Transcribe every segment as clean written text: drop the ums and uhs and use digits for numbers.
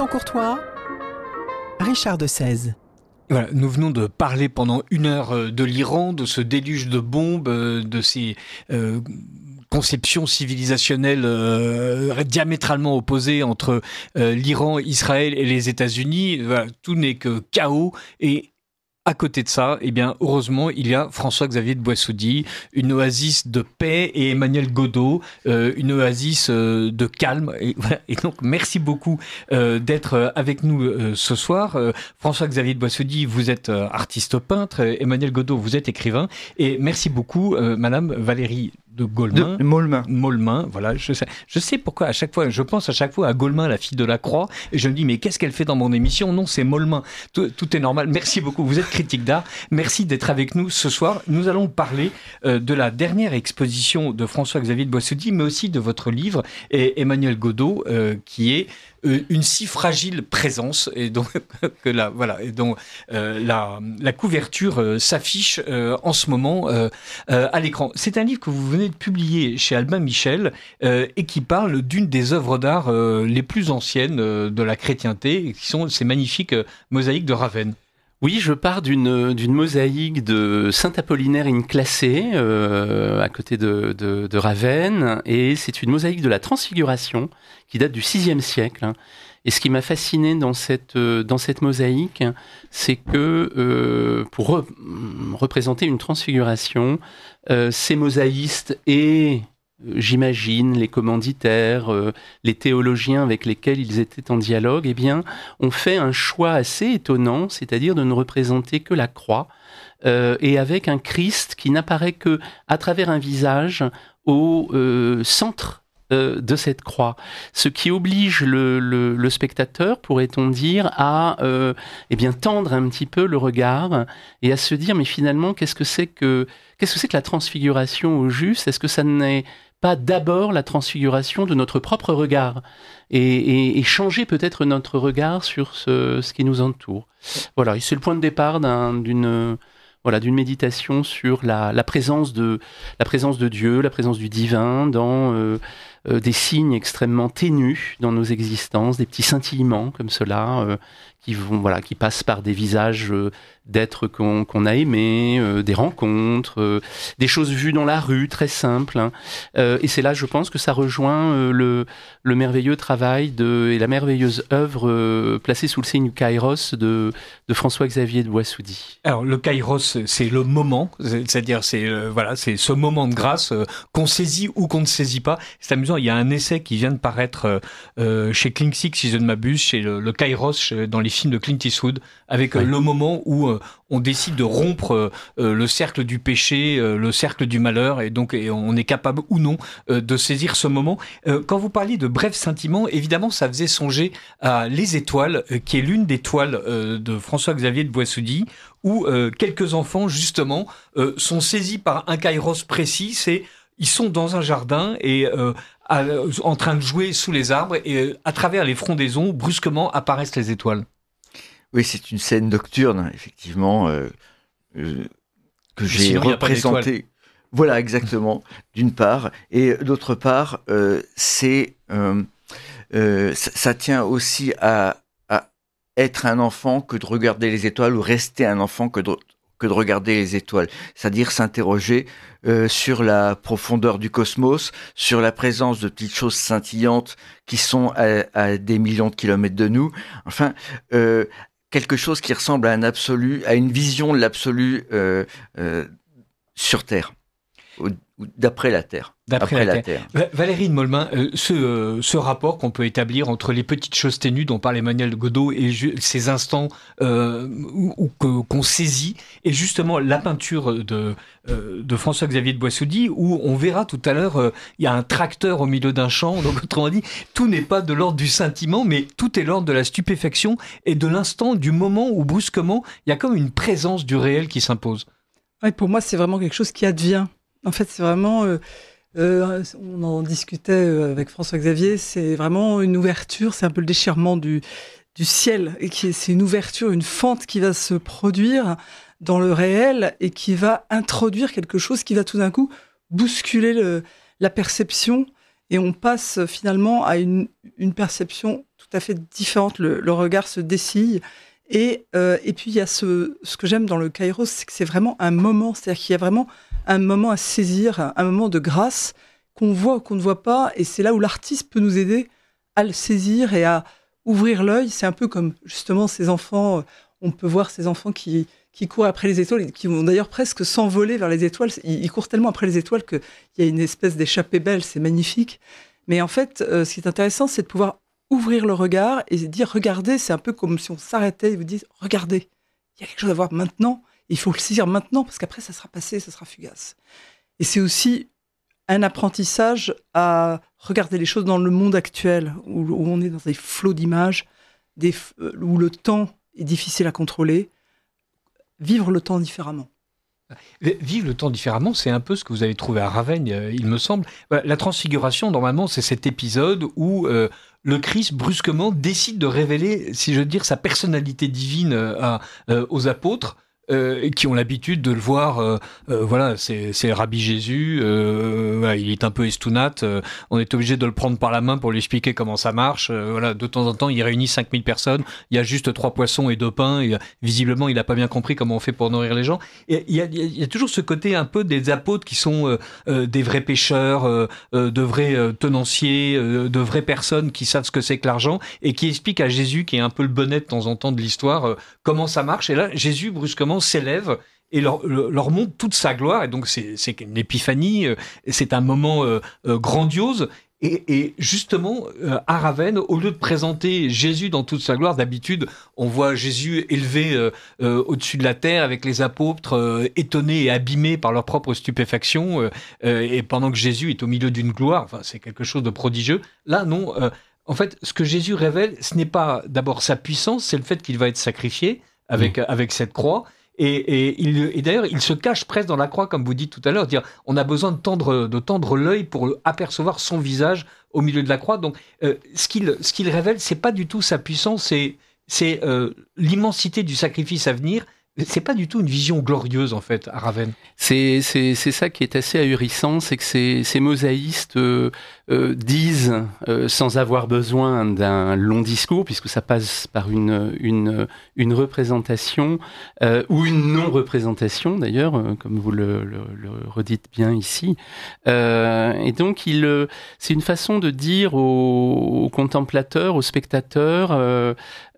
Jonathan Courtois, Richard de 16. Voilà, nous venons de parler pendant 1 heure de l'Iran, de ce déluge de bombes, de ces conceptions civilisationnelles diamétralement opposées entre l'Iran, Israël et les États-Unis. Voilà, tout n'est que chaos et à côté de ça, eh bien, heureusement, il y a François-Xavier de Boissoudy, une oasis de paix, et Emmanuel Godeau, une oasis de calme. Et, voilà. Et donc, merci beaucoup d'être avec nous ce soir. François-Xavier de Boissoudy, vous êtes artiste peintre. Emmanuel Godeau, vous êtes écrivain. Et merci beaucoup, Madame Valérie de Maulmin, voilà, je sais pourquoi je pense à chaque fois à Gaulmin, la fille de la Croix, et je me dis mais qu'est-ce qu'elle fait dans mon émission? Non, c'est Maulmin. Tout est normal. Merci beaucoup. Vous êtes critique d'art. Merci d'être avec nous ce soir. Nous allons parler de la dernière exposition de François-Xavier de Boissoudy, mais aussi de votre livre, et Emmanuel Godeau, qui est une si fragile présence, et donc que la couverture s'affiche en ce moment à l'écran. C'est un livre que vous venez de publier chez Albin Michel et qui parle d'une des œuvres d'art les plus anciennes de la chrétienté, qui sont ces magnifiques mosaïques de Ravenne. Oui, je pars d'une mosaïque de Saint-Apollinaire in Classe, à côté de Ravenne, et c'est une mosaïque de la Transfiguration qui date du VIe siècle. Et ce qui m'a fasciné dans cette mosaïque, c'est que pour représenter une transfiguration, ces mosaïstes et j'imagine les commanditaires, les théologiens avec lesquels ils étaient en dialogue, eh bien, ont fait un choix assez étonnant, c'est-à-dire de ne représenter que la croix, et avec un Christ qui n'apparaît que à travers un visage au centre de cette croix, ce qui oblige le spectateur, pourrait-on dire, à tendre un petit peu le regard et à se dire mais finalement qu'est-ce que c'est que la transfiguration au juste? Est-ce que ça n'est pas d'abord la transfiguration de notre propre regard et changer peut-être notre regard sur ce qui nous entoure? Voilà, et c'est le point de départ d'une méditation sur la présence de Dieu, la présence du divin dans des signes extrêmement ténus dans nos existences, des petits scintillements comme cela qui passent par des visages d'êtres qu'on a aimés, des rencontres, des choses vues dans la rue, très simples. Et c'est là, je pense, que ça rejoint le merveilleux travail et la merveilleuse œuvre placée sous le signe du Kairos de François-Xavier de Boissoudy. Alors, le Kairos, c'est le moment, c'est-à-dire c'est ce moment de grâce qu'on saisit ou qu'on ne saisit pas. C'est amusant, il y a un essai qui vient de paraître chez Kling Six, si je ne m'abuse, chez le Kairos, dans les films de Clint Eastwood, avec le moment où on décide de rompre le cercle du péché, le cercle du malheur, et donc on est capable ou non de saisir ce moment. Quand vous parliez de brefs sentiments, évidemment, ça faisait songer à Les Étoiles, qui est l'une des toiles de François-Xavier de Boissoudy, où quelques enfants, justement, sont saisis par un kairos précis. Ils sont dans un jardin et en train de jouer sous les arbres, et à travers les frondaisons, brusquement apparaissent les étoiles. Oui, c'est une scène nocturne, effectivement, que j'ai représentée. Voilà, exactement, d'une part. Et d'autre part, ça tient aussi à être un enfant que de regarder les étoiles, ou rester un enfant que de regarder les étoiles. C'est-à-dire s'interroger sur la profondeur du cosmos, sur la présence de petites choses scintillantes qui sont à des millions de kilomètres de nous. Enfin, quelque chose qui ressemble à un absolu, à une vision de l'absolu sur Terre, d'après la Terre. D'après la Terre. Valérie de Maulmin, ce rapport qu'on peut établir entre les petites choses ténues dont parle Emmanuel Godeau et ces instants qu'on saisit, et justement la peinture de François-Xavier de Boissoudy, où on verra tout à l'heure, il y a un tracteur au milieu d'un champ, donc autrement dit, tout n'est pas de l'ordre du scintillement, mais tout est l'ordre de la stupéfaction et de l'instant, du moment où brusquement, il y a comme une présence du réel qui s'impose. Ouais, pour moi, c'est vraiment quelque chose qui advient. En fait, c'est vraiment... on en discutait avec François-Xavier, c'est vraiment une ouverture, c'est un peu le déchirement du ciel, et c'est une ouverture, une fente qui va se produire dans le réel et qui va introduire quelque chose qui va tout d'un coup bousculer la perception, et on passe finalement à une perception tout à fait différentes. Le regard se dessille. Et puis, il y a ce que j'aime dans le Kairos, c'est que c'est vraiment un moment. C'est-à-dire qu'il y a vraiment un moment à saisir, un moment de grâce qu'on voit ou qu'on ne voit pas. Et c'est là où l'artiste peut nous aider à le saisir et à ouvrir l'œil. C'est un peu comme, justement, ces enfants. On peut voir ces enfants qui courent après les étoiles et qui vont d'ailleurs presque s'envoler vers les étoiles. Ils courent tellement après les étoiles qu'il y a une espèce d'échappée belle. C'est magnifique. Mais en fait, ce qui est intéressant, c'est de pouvoir ouvrir le regard et dire regardez, c'est un peu comme si on s'arrêtait et vous dit regardez, il y a quelque chose à voir maintenant, il faut le saisir maintenant parce qu'après ça sera passé, ça sera fugace. Et c'est aussi un apprentissage à regarder les choses dans le monde actuel où on est dans des flots d'images, où le temps est difficile à contrôler, vivre le temps différemment. Vivre le temps différemment, c'est un peu ce que vous avez trouvé à Ravenne, il me semble. La transfiguration, normalement, c'est cet épisode où le Christ, brusquement, décide de révéler, si je veux dire, sa personnalité divine aux apôtres, qui ont l'habitude de le voir, voilà, c'est Rabbi Jésus, voilà, il est un peu estounate, on est obligé de le prendre par la main pour lui expliquer comment ça marche, voilà, de temps en temps, il réunit 5000 personnes, il y a juste 3 poissons et 2 pains, et visiblement, il n'a pas bien compris comment on fait pour nourrir les gens, et il y a toujours ce côté un peu des apôtres qui sont des vrais pêcheurs, de vrais tenanciers, de vraies personnes qui savent ce que c'est que l'argent, et qui expliquent à Jésus, qui est un peu le bonnet de temps en temps de l'histoire, comment ça marche, et là, Jésus, brusquement, s'élève et leur montre toute sa gloire. Et donc, c'est une épiphanie, c'est un moment grandiose. Et justement, à Ravenne, au lieu de présenter Jésus dans toute sa gloire, d'habitude, on voit Jésus élevé au-dessus de la terre avec les apôtres étonnés et abîmés par leur propre stupéfaction. Et pendant que Jésus est au milieu d'une gloire, enfin, c'est quelque chose de prodigieux. Là, non. En fait, ce que Jésus révèle, ce n'est pas d'abord sa puissance, c'est le fait qu'il va être sacrifié avec cette croix. Et d'ailleurs, il se cache presque dans la croix, comme vous dites tout à l'heure, dire on a besoin de tendre l'œil pour apercevoir son visage au milieu de la croix. Donc, ce qu'il révèle, c'est pas du tout sa puissance, c'est l'immensité du sacrifice à venir. C'est pas du tout une vision glorieuse, en fait, à Ravenne. C'est ça qui est assez ahurissant, c'est que ces mosaïstes disent, sans avoir besoin d'un long discours, puisque ça passe par une représentation, ou une non-représentation, d'ailleurs, comme vous le redites bien ici. Et donc, c'est une façon de dire aux contemplateur, aux spectateur,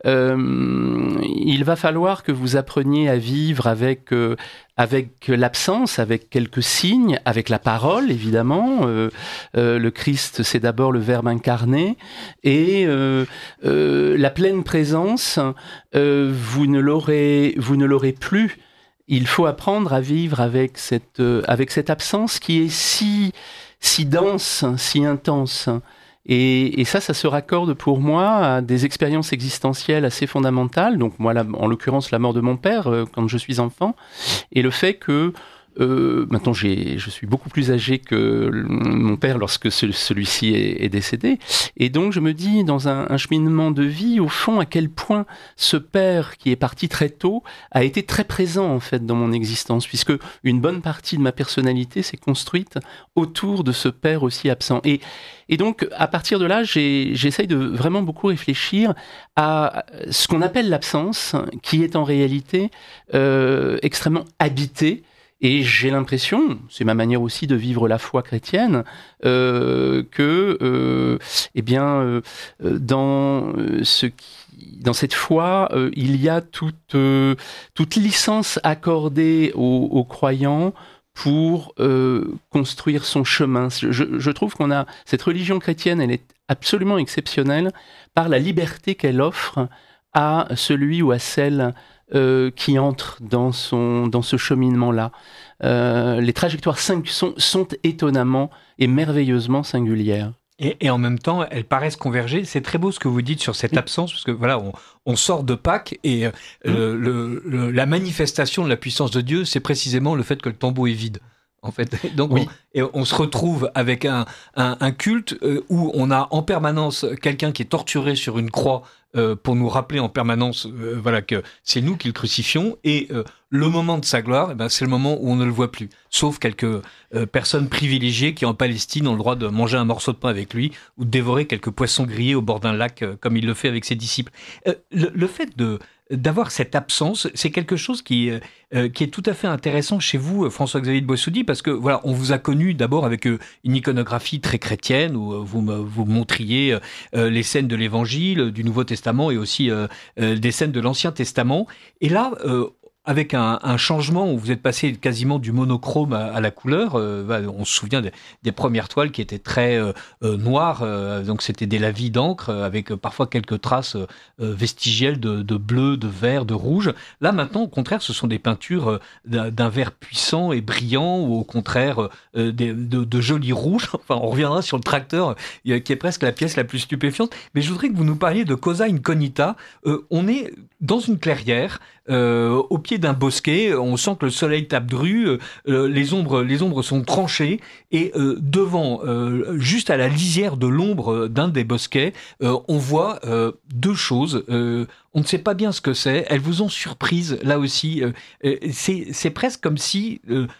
il va falloir que vous appreniez à vivre avec l'absence, avec quelques signes, avec la parole, évidemment. Le Christ, c'est d'abord le Verbe incarné. Et la pleine présence, vous ne l'aurez plus. Il faut apprendre à vivre avec cette absence qui est si dense, si intense. Et ça se raccorde pour moi à des expériences existentielles assez fondamentales. Donc moi, en l'occurrence, la mort de mon père quand je suis enfant, et le fait que maintenant je suis beaucoup plus âgé que mon père lorsque celui-ci est décédé, et donc je me dis dans un cheminement de vie au fond à quel point ce père qui est parti très tôt a été très présent en fait dans mon existence, puisque une bonne partie de ma personnalité s'est construite autour de ce père aussi absent. Et donc, à partir de là, j'essaye de vraiment beaucoup réfléchir à ce qu'on appelle l'absence, qui est en réalité extrêmement habitée. Et j'ai l'impression, c'est ma manière aussi de vivre la foi chrétienne, dans cette foi, il y a toute licence accordée aux croyants pour construire son chemin. Je trouve qu'on a cette religion chrétienne, elle est absolument exceptionnelle par la liberté qu'elle offre à celui ou à celle qui entre dans ce cheminement-là. Les trajectoires sont étonnamment et merveilleusement singulières. Et en même temps, elles paraissent converger. C'est très beau ce que vous dites sur cette absence, parce que voilà, on sort de Pâques et la manifestation de la puissance de Dieu, c'est précisément le fait que le tombeau est vide. en fait. Donc, Oui. on se retrouve avec un culte où on a en permanence quelqu'un qui est torturé sur une croix pour nous rappeler en permanence voilà, que c'est nous qui le crucifions. Et le moment de sa gloire, eh ben, c'est le moment où on ne le voit plus. Sauf quelques personnes privilégiées qui, en Palestine, ont le droit de manger un morceau de pain avec lui ou de dévorer quelques poissons grillés au bord d'un lac, comme il le fait avec ses disciples. Le fait d'avoir cette absence, c'est quelque chose qui est tout à fait intéressant chez vous, François-Xavier de Boissoudy, parce que voilà, on vous a connu d'abord avec une iconographie très chrétienne où vous montriez les scènes de l'Évangile, du Nouveau Testament et aussi des scènes de l'Ancien Testament. Et là, avec un changement où vous êtes passé quasiment du monochrome à la couleur, on se souvient des premières toiles qui étaient très noires, donc c'était des lavis d'encre avec parfois quelques traces vestigielles de bleu, de vert, de rouge. Là maintenant, au contraire, ce sont des peintures d'un vert puissant et brillant, ou au contraire de jolis rouges. Enfin, on reviendra sur le tracteur qui est presque la pièce la plus stupéfiante. Mais je voudrais que vous nous parliez de Cosa Incognita. On est dans une clairière, au pied d'un bosquet, on sent que le soleil tape dru, les ombres sont tranchées, et devant, juste à la lisière de l'ombre d'un des bosquets, on voit deux choses. On ne sait pas bien ce que c'est. Elles vous ont surprise, là aussi. C'est presque comme si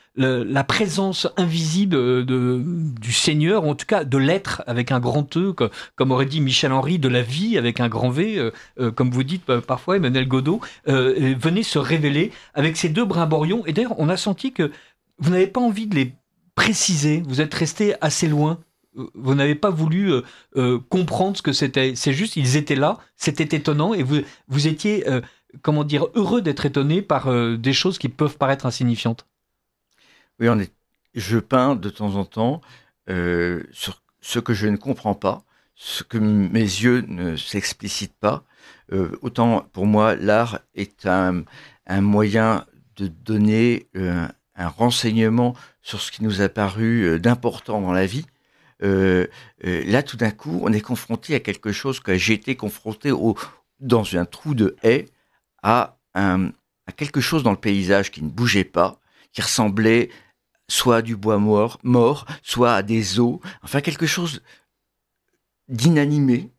la présence invisible du Seigneur, en tout cas de l'être avec un grand E, comme aurait dit Michel Henry, de la vie avec un grand V, comme vous dites parfois, Emmanuel Godeau, venait se révéler avec ces deux brimborions. Et d'ailleurs, on a senti que vous n'avez pas envie de les préciser. Vous êtes resté assez loin. Vous n'avez pas voulu comprendre ce que c'était. C'est juste, ils étaient là, c'était étonnant, et vous étiez, comment dire, heureux d'être étonné par des choses qui peuvent paraître insignifiantes. Oui, je peins de temps en temps sur ce que je ne comprends pas, ce que mes yeux ne s'explicitent pas. Autant pour moi, l'art est un moyen de donner un renseignement sur ce qui nous a paru d'important dans la vie. Là, tout d'un coup, on est confronté à quelque chose que j'ai été confronté dans un trou de haie à quelque chose dans le paysage qui ne bougeait pas, qui ressemblait soit à du bois mort, soit à des os, enfin quelque chose d'inanimé,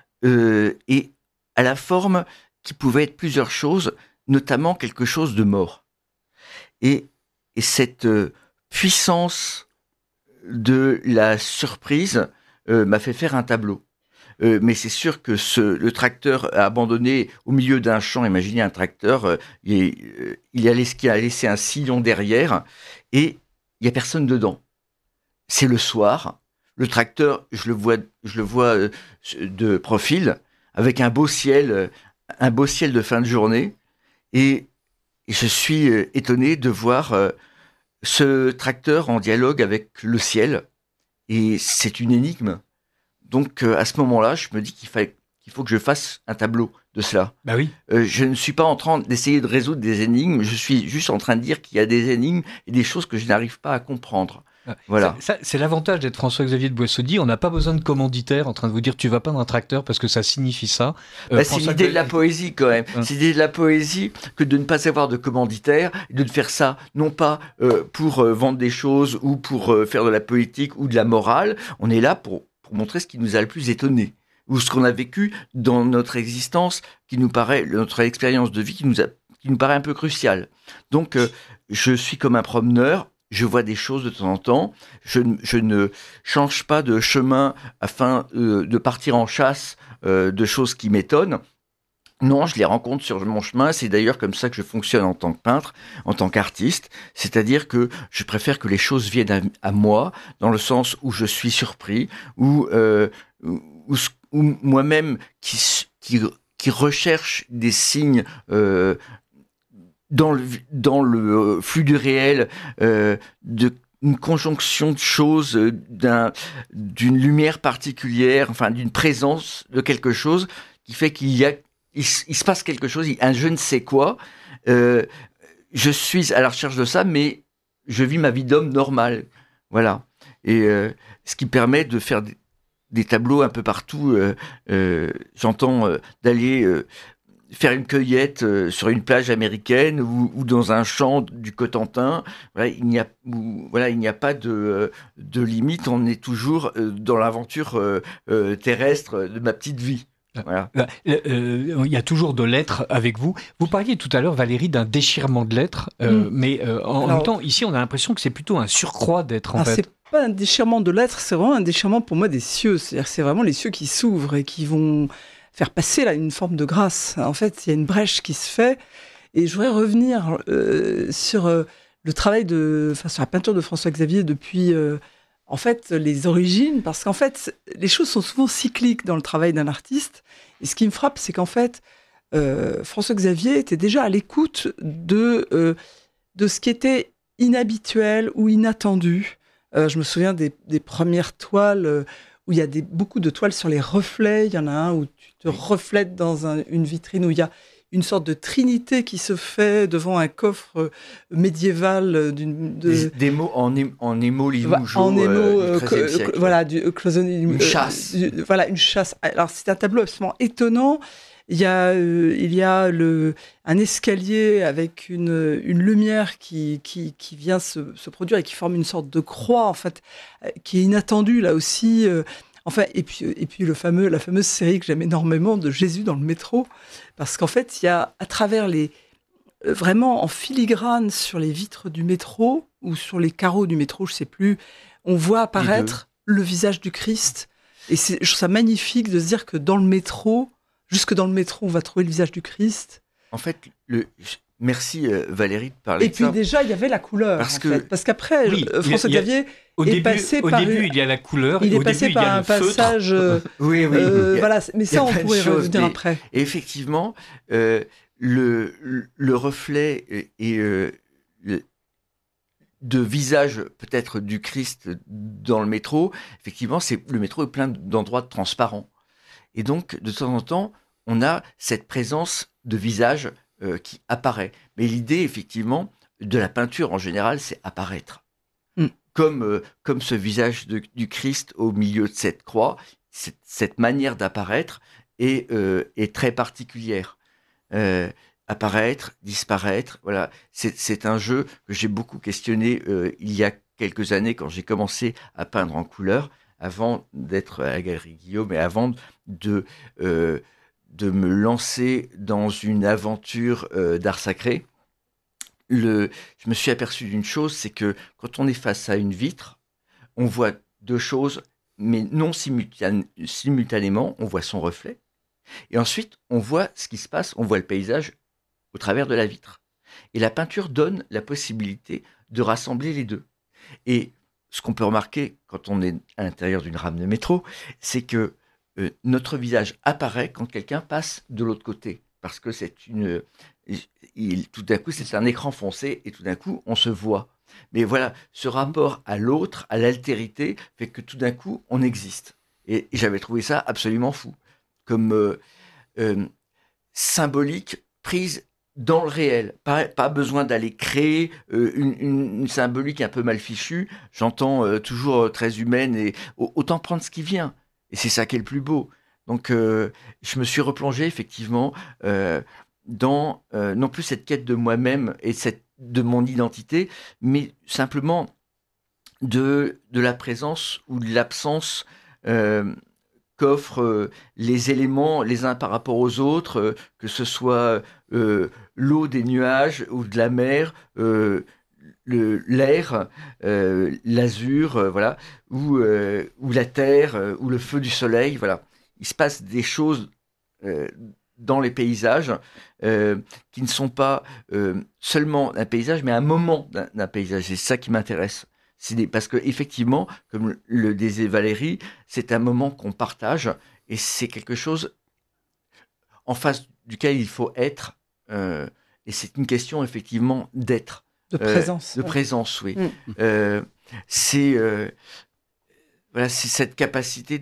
et à la forme qui pouvait être plusieurs choses, notamment quelque chose de mort. Et cette puissance de la surprise m'a fait faire un tableau. Mais c'est sûr que le tracteur a abandonné au milieu d'un champ. Imaginez un tracteur, il a laissé un sillon derrière, et il n'y a personne dedans. C'est le soir. Le tracteur, je le vois de profil, avec un beau ciel de fin de journée, et je suis étonné de voir ce tracteur en dialogue avec le ciel, et c'est une énigme. Donc à ce moment-là, je me dis qu'il faut que je fasse un tableau de cela. Bah oui. Je ne suis pas en train d'essayer de résoudre des énigmes, je suis juste en train de dire qu'il y a des énigmes et des choses que je n'arrive pas à comprendre. Voilà. Ça, c'est l'avantage d'être François-Xavier de Boissoudy. On n'a pas besoin de commanditaire en train de vous dire tu vas peindre un tracteur parce que ça signifie ça. C'est l'idée de la poésie quand même. C'est l'idée de la poésie que de ne pas avoir de commanditaire, et de faire ça non pas pour vendre des choses ou pour faire de la politique ou de la morale. On est là pour montrer ce qui nous a le plus étonné, ou ce qu'on a vécu dans notre existence, qui nous paraît, notre expérience de vie qui nous paraît un peu cruciale. Donc je suis comme un promeneur. Je vois des choses de temps en temps. Je ne change pas de chemin afin de partir en chasse de choses qui m'étonnent. Non, je les rencontre sur mon chemin. C'est d'ailleurs comme ça que je fonctionne en tant que peintre, en tant qu'artiste. C'est-à-dire que je préfère que les choses viennent à moi, dans le sens où je suis surpris, ou moi-même qui recherche des signes dans le flux du réel, d'une conjonction de choses, d'une lumière particulière, enfin d'une présence de quelque chose qui fait il se passe quelque chose, un je ne sais quoi. Je suis à la recherche de ça, mais je vis ma vie d'homme normal. Voilà. Et ce qui permet de faire des tableaux un peu partout. J'entends d'aller faire une cueillette sur une plage américaine ou dans un champ du Cotentin. Voilà, il n'y a pas de limite. On est toujours dans l'aventure terrestre de ma petite vie. Voilà. Il y a toujours de l'être avec vous. Vous parliez tout à l'heure, Valérie, d'un déchirement de l'être, mais en même temps, ici, on a l'impression que c'est plutôt un surcroît d'être, en fait. C'est pas un déchirement de l'être, c'est vraiment un déchirement pour moi des cieux. C'est-à-dire, c'est vraiment les cieux qui s'ouvrent et qui vont faire passer là une forme de grâce. En fait, il y a une brèche qui se fait. Et je voudrais revenir sur le travail sur la peinture de François Xavier depuis en fait les origines, parce qu'en fait les choses sont souvent cycliques dans le travail d'un artiste. Et ce qui me frappe, c'est qu'en fait François Xavier était déjà à l'écoute de ce qui était inhabituel ou inattendu. Je me souviens des premières toiles où il y a beaucoup de toiles sur les reflets. Il y en a un où tu te reflètes dans une vitrine où il y a une sorte de trinité qui se fait devant un coffre médiéval des mots en émo Limougeot, en émo, du XIIIe siècle. voilà, du cloisonné, une chasse. Voilà, une chasse. Alors c'est un tableau absolument étonnant. Il y a un escalier avec une lumière qui vient se produire et qui forme une sorte de croix, en fait, qui est inattendue là aussi. Enfin, et puis la fameuse série que j'aime énormément de Jésus dans le métro, parce qu'en fait, il y a à travers vraiment en filigrane sur les vitres du métro ou sur les carreaux du métro, je sais plus, on voit apparaître le visage du Christ. Et je trouve ça magnifique de se dire que dans le métro, jusque dans le métro, on va trouver le visage du Christ. En fait, merci Valérie de parler de ça. Et puis déjà, il y avait la couleur. Parce qu'après, François Xavier est passé par... Au début, il y a la couleur. Il est passé par un passage... oui. Voilà, mais ça, on pourrait revenir après. Et effectivement, le reflet de visage peut-être du Christ dans le métro, effectivement, le métro est plein d'endroits transparents. Et donc, de temps en temps, on a cette présence de visage qui apparaît. Mais l'idée, effectivement, de la peinture en général, c'est apparaître. Comme ce visage du Christ au milieu de cette croix, cette manière d'apparaître est très particulière. Apparaître, disparaître, voilà. C'est un jeu que j'ai beaucoup questionné il y a quelques années quand j'ai commencé à peindre en couleur, avant d'être à la Galerie Guillaume, et avant de me lancer dans une aventure d'art sacré. Je me suis aperçu d'une chose, c'est que quand on est face à une vitre, on voit deux choses, mais non simultanément. On voit son reflet, et ensuite on voit ce qui se passe, on voit le paysage au travers de la vitre. Et la peinture donne la possibilité de rassembler les deux. Et ce qu'on peut remarquer quand on est à l'intérieur d'une rame de métro, c'est que notre visage apparaît quand quelqu'un passe de l'autre côté, parce que tout d'un coup, c'est un écran foncé et tout d'un coup, on se voit. Mais voilà, ce rapport à l'autre, à l'altérité, fait que tout d'un coup, on existe. Et j'avais trouvé ça absolument fou, comme symbolique prise dans le réel. Pas besoin d'aller créer une symbolique un peu mal fichue. J'entends toujours très humaine, et autant prendre ce qui vient. Et c'est ça qui est le plus beau. Donc, je me suis replongé effectivement dans non plus cette quête de moi-même et de mon identité, mais simplement de la présence ou de l'absence qu'offrent les éléments les uns par rapport aux autres, que ce soit l'eau des nuages ou de la mer, l'air, l'azur, voilà, ou la terre, ou le feu du soleil, voilà. Il se passe des choses dans les paysages qui ne sont pas seulement un paysage, mais un moment d'un paysage. C'est ça qui m'intéresse. Parce que effectivement, comme le disait Valérie, c'est un moment qu'on partage et c'est quelque chose en face duquel il faut être. Et c'est une question effectivement d'être. De présence. De présence, oui. C'est cette capacité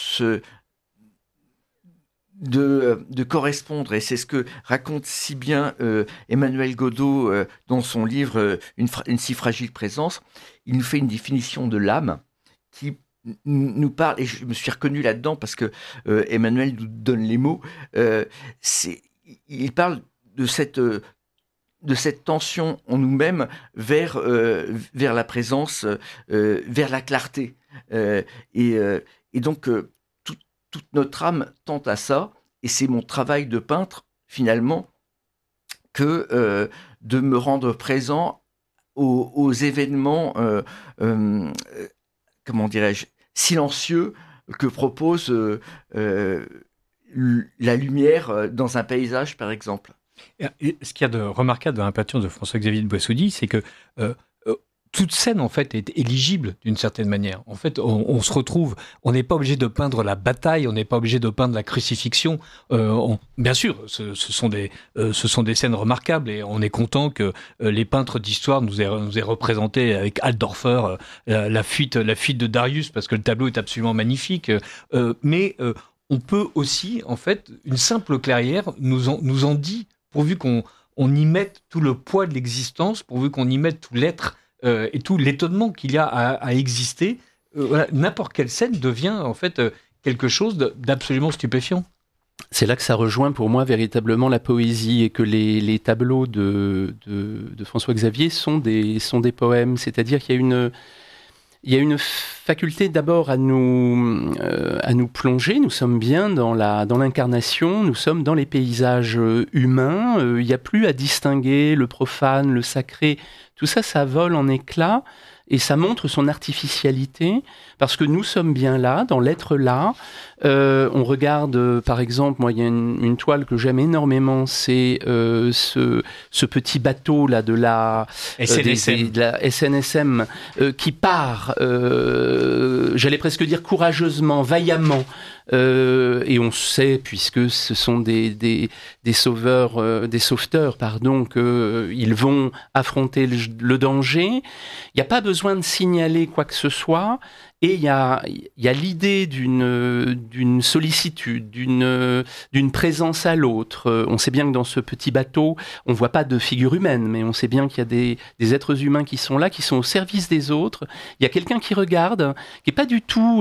de correspondre, et c'est ce que raconte si bien Emmanuel Godeau dans son livre Une si fragile présence. Il nous fait une définition de l'âme qui nous parle, et je me suis reconnu là-dedans parce que Emmanuel nous donne les mots. il parle de cette tension en nous-mêmes vers la présence, vers la clarté. Et donc, toute notre âme tend à ça. Et c'est mon travail de peintre, finalement, que de me rendre présent aux événements, comment dirais-je, silencieux que propose la lumière dans un paysage, par exemple. Et ce qu'il y a de remarquable dans la peinture de François-Xavier de Boissaudy, c'est que toute scène, en fait, est éligible d'une certaine manière. En fait, on se retrouve, on n'est pas obligé de peindre la bataille, on n'est pas obligé de peindre la crucifixion. Bien sûr, ce sont des scènes remarquables et on est content que les peintres d'histoire nous aient représenté avec Altdorfer la fuite de Darius, parce que le tableau est absolument magnifique. Mais on peut aussi, en fait, une simple clairière nous en dit, pourvu qu'on y mette tout le poids de l'existence, pourvu qu'on y mette tout l'être et tout l'étonnement qu'il y a à exister, voilà, n'importe quelle scène devient en fait quelque chose d'absolument stupéfiant. C'est là que ça rejoint pour moi véritablement la poésie et que les tableaux de François-Xavier sont des poèmes, c'est-à-dire qu'il y a une faculté d'abord à nous plonger. Nous sommes bien dans l'incarnation, nous sommes dans les paysages humains. Il n'y a plus à distinguer le profane, le sacré. Tout ça, ça vole en éclats et ça montre son artificialité parce que nous sommes bien là, dans l'être là. On regarde, par exemple, moi, il y a une toile que j'aime énormément, c'est ce petit bateau là de la SNSM qui part, j'allais presque dire courageusement, vaillamment. Et on sait, puisque ce sont des sauveteurs, qu'ils vont affronter le danger. Il n'y a pas besoin de signaler quoi que ce soit. Et il y a l'idée d'une sollicitude, d'une présence à l'autre. On sait bien que dans ce petit bateau, on ne voit pas de figure humaine, mais on sait bien qu'il y a des êtres humains qui sont là, qui sont au service des autres. Il y a quelqu'un qui regarde, qui n'est pas du tout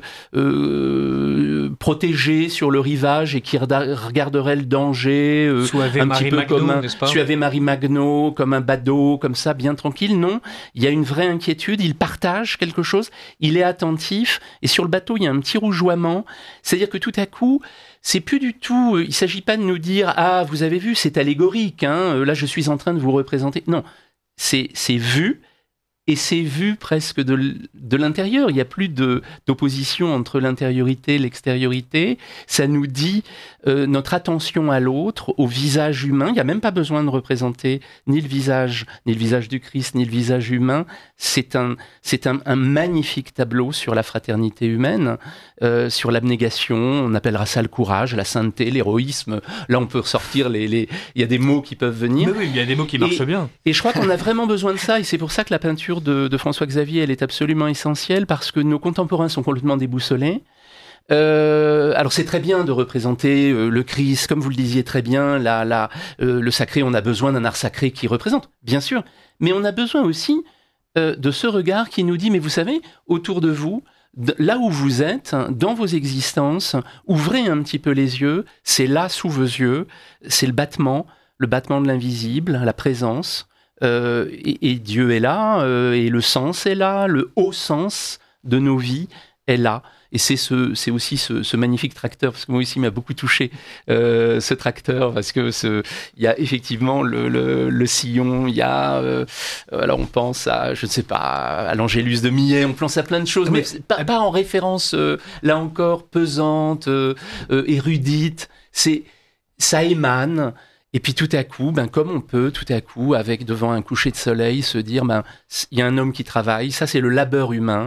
protégé sur le rivage et qui regarderait le danger un petit peu comme Suave Marie Magno, comme un badaud, comme ça, bien tranquille. Non, il y a une vraie inquiétude, il partage quelque chose, il est attentif, et sur le bateau, il y a un petit rougeoiement, c'est-à-dire que tout à coup, c'est plus du tout, il s'agit pas de nous dire « Ah, vous avez vu, c'est allégorique, hein, là je suis en train de vous représenter ». Non, c'est vu, et c'est vu presque de l'intérieur. Il n'y a plus d'opposition entre l'intériorité et l'extériorité. Ça nous dit notre attention à l'autre, au visage humain. Il n'y a même pas besoin de représenter ni le visage du Christ, ni le visage humain. C'est un magnifique tableau sur la fraternité humaine, sur l'abnégation. On appellera ça le courage, la sainteté, l'héroïsme. Là, on peut ressortir il y a des mots qui peuvent venir. Mais oui, il y a des mots qui marchent bien. Et je crois qu'on a vraiment besoin de ça, et c'est pour ça que la peinture de François-Xavier, elle est absolument essentielle, parce que nos contemporains sont complètement déboussolés. Alors c'est très bien de représenter le Christ, comme vous le disiez très bien, le sacré. On a besoin d'un art sacré qui représente, bien sûr, mais on a besoin aussi de ce regard qui nous dit, mais vous savez, autour de vous, là où vous êtes, dans vos existences, ouvrez un petit peu les yeux, c'est là sous vos yeux, c'est le battement de l'invisible, la présence. Et Dieu est là, et le sens est là, le haut sens de nos vies est là. Et c'est aussi ce magnifique tracteur, parce que moi aussi il m'a beaucoup touché, ce tracteur, parce que il y a effectivement le sillon, il y a alors on pense à, je ne sais pas, à l'Angélus de Millet, on pense à plein de choses, mais pas en référence là encore pesante, érudite. Ça émane. Et puis tout à coup, comme on peut, tout à coup, avec devant un coucher de soleil, se dire, il y a un homme qui travaille, ça c'est le labeur humain.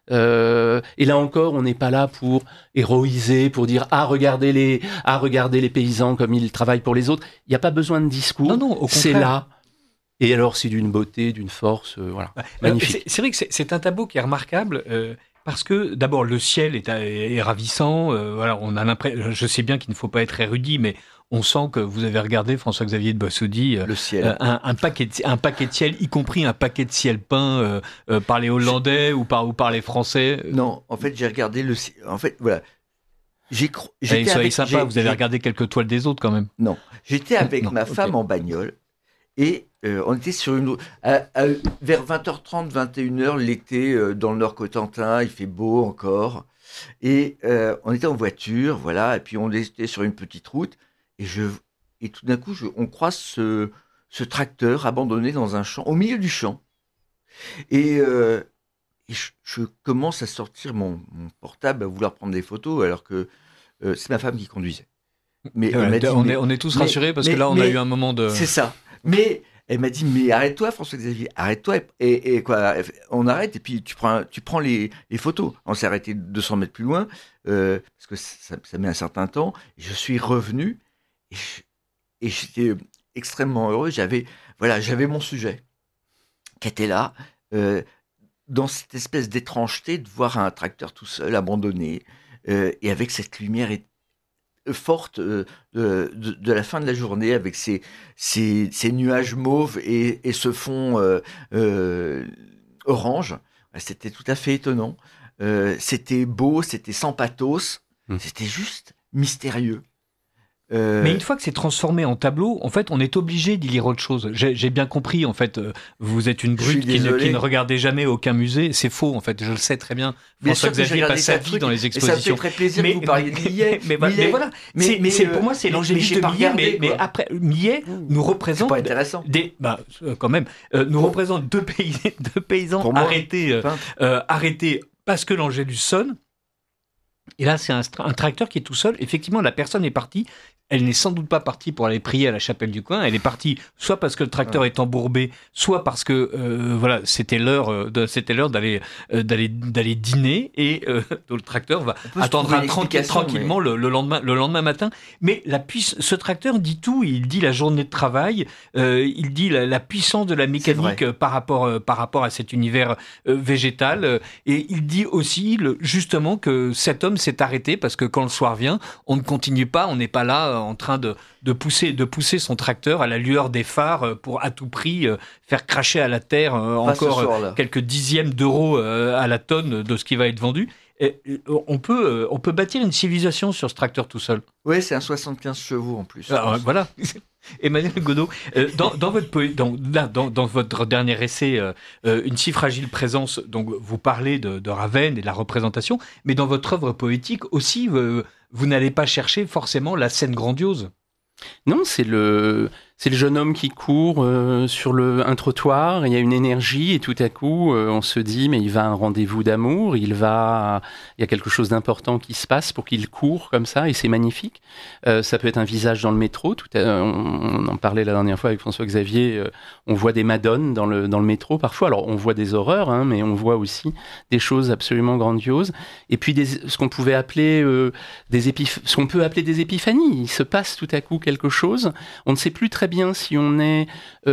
Et là encore, on n'est pas là pour héroïser, pour dire regardez les paysans comme ils travaillent pour les autres. Il n'y a pas besoin de discours. Non, au contraire. C'est là. Et alors, c'est d'une beauté, d'une force, voilà, magnifique. C'est vrai que c'est un tableau qui est remarquable. Parce que d'abord le ciel est ravissant. Voilà, on a l'impression. Je sais bien qu'il ne faut pas être érudit, mais on sent que vous avez regardé François-Xavier de Boissaudy, le ciel, un paquet de ciel, y compris un paquet de ciel peint par les Hollandais ou par les Français. Non, en fait, j'ai regardé le ciel. En fait, voilà, J'étais soyez sympa, vous avez regardé quelques toiles des autres quand même. Non, j'étais avec ma femme en bagnole et on était sur vers 20h30, 21h l'été dans le Nord-Cotentin, il fait beau encore et on était en voiture, voilà, et puis on était sur une petite route et tout d'un coup on croise ce tracteur abandonné dans un champ, au milieu du champ et je commence à sortir mon portable, à vouloir prendre des photos alors que c'est ma femme qui conduisait. Mais elle m'a dit, on est tous rassurés parce que là, on a eu un moment de... C'est ça. Mais elle m'a dit, mais arrête-toi, François-Xavier, arrête-toi. Et quoi, on arrête et puis tu prends les photos. On s'est arrêté 200 mètres plus loin parce que ça met un certain temps. Je suis revenu et j'étais extrêmement heureux. J'avais mon sujet qui était là. Dans cette espèce d'étrangeté de voir un tracteur tout seul, abandonné, et avec cette lumière forte de la fin de la journée, avec ces nuages mauves et ce fond orange. C'était tout à fait étonnant. C'était beau, c'était sans pathos, c'était juste mystérieux. Mais une fois que c'est transformé en tableau, en fait, on est obligé d'y lire autre chose. J'ai bien compris, en fait, vous êtes une brute qui ne regardait jamais aucun musée. C'est faux, en fait, je le sais très bien. François-Xavier passe sa vie dans les expositions. Ça me fait très plaisir que vous parliez de Millet. Mais voilà, pour moi, c'est l'angélique de Millet. Mais après, Millet nous représente... C'est pas intéressant. Quand même, nous représente deux paysans arrêtés parce que l'Angélus sonne. Et là, c'est un tracteur qui est tout seul. Effectivement, la personne est partie. Elle n'est sans doute pas partie pour aller prier à la chapelle du coin. Elle est partie soit parce que le tracteur est embourbé, soit parce que c'était l'heure d'aller dîner et le tracteur va attendra tranquillement le lendemain matin. Mais ce tracteur dit tout. Il dit la journée de travail. Il dit la puissance de la mécanique par rapport à cet univers végétal. Et il dit aussi justement que cet homme s'est arrêté parce que quand le soir vient, on ne continue pas. On n'est pas là en train de pousser son tracteur à la lueur des phares pour à tout prix faire cracher à la terre encore quelques dixièmes d'euros à la tonne de ce qui va être vendu. Et on peut bâtir une civilisation sur ce tracteur tout seul. Oui, c'est un 75 chevaux en plus. Alors, voilà. Emmanuel Godeau, dans votre dernier essai, Une si fragile présence, donc vous parlez de Ravenne et de la représentation, mais dans votre œuvre poétique aussi, vous n'allez pas chercher forcément la scène grandiose. Non, c'est le jeune homme qui court sur un trottoir, il y a une énergie et tout à coup on se dit mais il va à un rendez-vous d'amour, il y a quelque chose d'important qui se passe pour qu'il court comme ça et c'est magnifique. Ça peut être un visage dans le métro, on en parlait la dernière fois avec François-Xavier, on voit des madones dans le métro parfois, alors on voit des horreurs mais on voit aussi des choses absolument grandioses et puis ce qu'on peut appeler des épiphanies, il se passe tout à coup quelque chose, on ne sait plus très bien si on est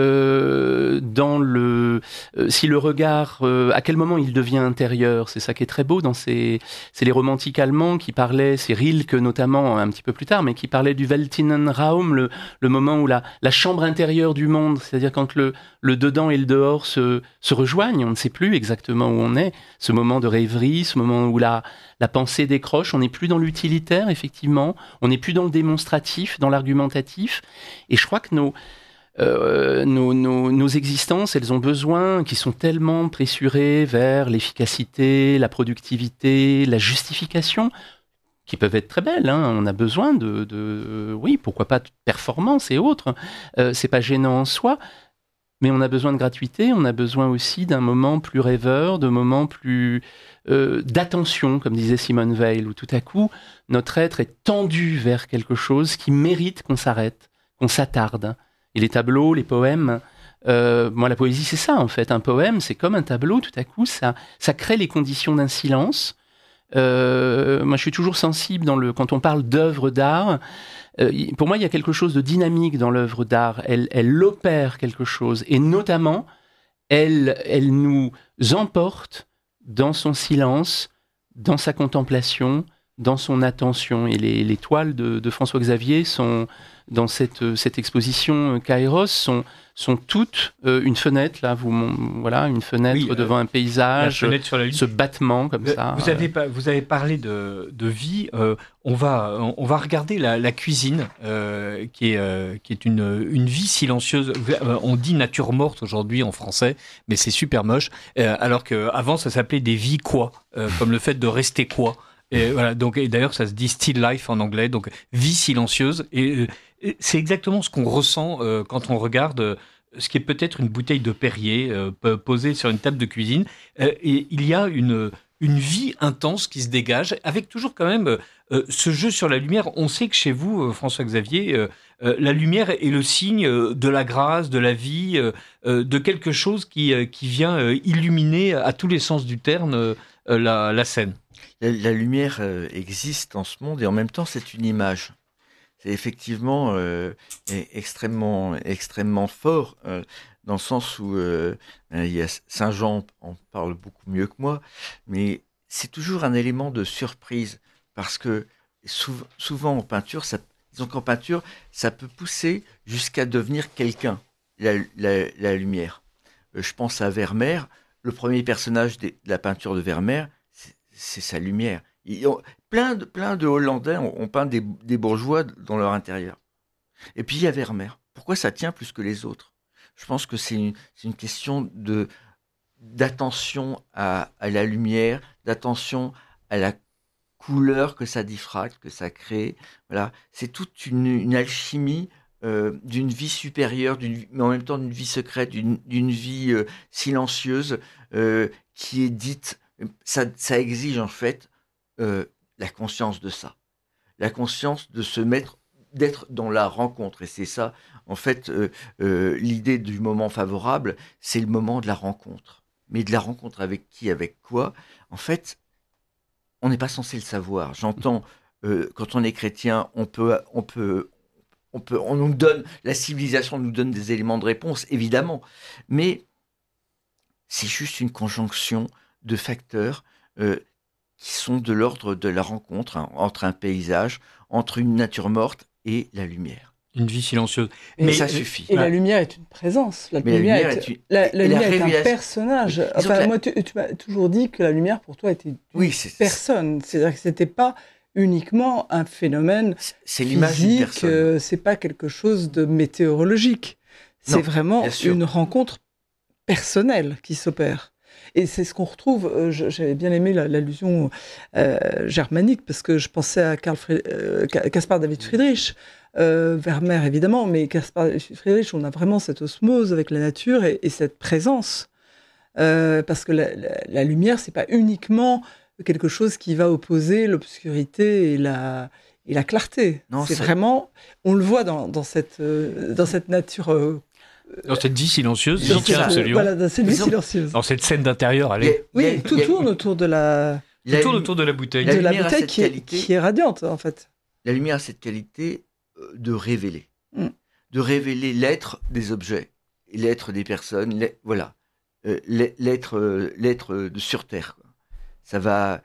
si le regard, à quel moment il devient intérieur. C'est ça qui est très beau c'est les romantiques allemands qui parlaient, c'est Rilke notamment un petit peu plus tard, mais qui parlaient du Weltinnenraum, le moment où la chambre intérieure du monde, c'est-à-dire quand le dedans et le dehors se rejoignent, on ne sait plus exactement où on est, ce moment de rêverie, ce moment où la pensée décroche, on n'est plus dans l'utilitaire, effectivement, on n'est plus dans le démonstratif, dans l'argumentatif, et je crois que nos existences, elles ont besoin, qui sont tellement pressurées vers l'efficacité, la productivité, la justification, qui peuvent être très belles, on a besoin oui, pourquoi pas de performance et autres, c'est pas gênant en soi, mais on a besoin de gratuité, on a besoin aussi d'un moment plus rêveur, de moments plus d'attention, comme disait Simone Weil, où tout à coup, notre être est tendu vers quelque chose qui mérite qu'on s'arrête, qu'on s'attarde. Et les tableaux, les poèmes, moi la poésie c'est ça en fait, un poème c'est comme un tableau, tout à coup ça crée les conditions d'un silence. Moi je suis toujours sensible quand on parle d'œuvre d'art, pour moi il y a quelque chose de dynamique dans l'œuvre d'art, elle opère quelque chose et notamment elle nous emporte dans son silence, dans sa contemplation, dans son attention. Et les toiles de François-Xavier sont dans cette exposition Kairos sont toutes une fenêtre, là, voilà, une fenêtre devant un paysage, sur la lune. ce battement comme ça. Vous avez parlé de vie. On va regarder la cuisine, qui est une vie silencieuse. On dit nature morte aujourd'hui en français, mais c'est super moche. Alors qu'avant, ça s'appelait des vies quoi, comme le fait de rester quoi. Et voilà. Donc, et d'ailleurs, ça se dit still life en anglais. Donc, vie silencieuse. Et c'est exactement ce qu'on ressent quand on regarde ce qui est peut-être une bouteille de Perrier posée sur une table de cuisine. Et il y a une vie intense qui se dégage, avec toujours quand même ce jeu sur la lumière. On sait que chez vous, François-Xavier, la lumière est le signe de la grâce, de la vie, de quelque chose qui vient illuminer à tous les sens du terme la scène. La lumière existe en ce monde et en même temps c'est une image. C'est effectivement extrêmement fort dans le sens où il y a Saint-Jean en parle beaucoup mieux que moi, mais c'est toujours un élément de surprise parce que souvent en peinture, disons qu'en peinture, ça peut pousser jusqu'à devenir quelqu'un, la lumière. Je pense à Vermeer, le premier personnage de la peinture de Vermeer, c'est sa lumière. Plein de Hollandais ont peint des bourgeois dans leur intérieur. Et puis il y a Vermeer. Pourquoi ça tient plus que les autres ? Je pense que c'est une question d'attention à la lumière, d'attention à la couleur que ça diffracte, que ça crée. Voilà. C'est toute une alchimie d'une vie supérieure, mais en même temps d'une vie secrète, d'une vie silencieuse qui est dite. Ça exige en fait la conscience de ça, la conscience de d'être dans la rencontre. Et c'est ça, en fait, l'idée du moment favorable, c'est le moment de la rencontre. Mais de la rencontre avec qui, avec quoi ? En fait, on n'est pas censé le savoir. J'entends, quand on est chrétien, on nous donne, la civilisation nous donne des éléments de réponse, évidemment. Mais c'est juste une conjonction de facteurs qui sont de l'ordre de la rencontre entre un paysage, entre une nature morte et la lumière. Une vie silencieuse. Mais ça suffit. Et la lumière est une présence. La lumière est un personnage. Enfin, moi, tu m'as toujours dit que la lumière, pour toi, était une personne. C'est-à-dire que c'était pas uniquement un phénomène physique, c'est pas quelque chose de météorologique. C'est vraiment une rencontre personnelle qui s'opère. Et c'est ce qu'on retrouve, j'avais bien aimé l'allusion germanique, parce que je pensais à Caspar David Friedrich, Vermeer évidemment, mais Caspar David Friedrich, on a vraiment cette osmose avec la nature et cette présence. Parce que la lumière, c'est pas uniquement quelque chose qui va opposer l'obscurité et la clarté. Non, c'est vraiment, on le voit dans cette nature... Dans cette vie silencieuse, j'y tiens absolument. Voilà, dans cette vie silencieuse. Dans cette scène d'intérieur, allez. Oui, tout tourne autour de la... Tout tourne autour de la bouteille. De la bouteille qui est radiante, en fait. La lumière a cette qualité de révéler. De révéler l'être des objets, l'être des personnes, voilà. L'être de sur Terre. Quoi. Ça va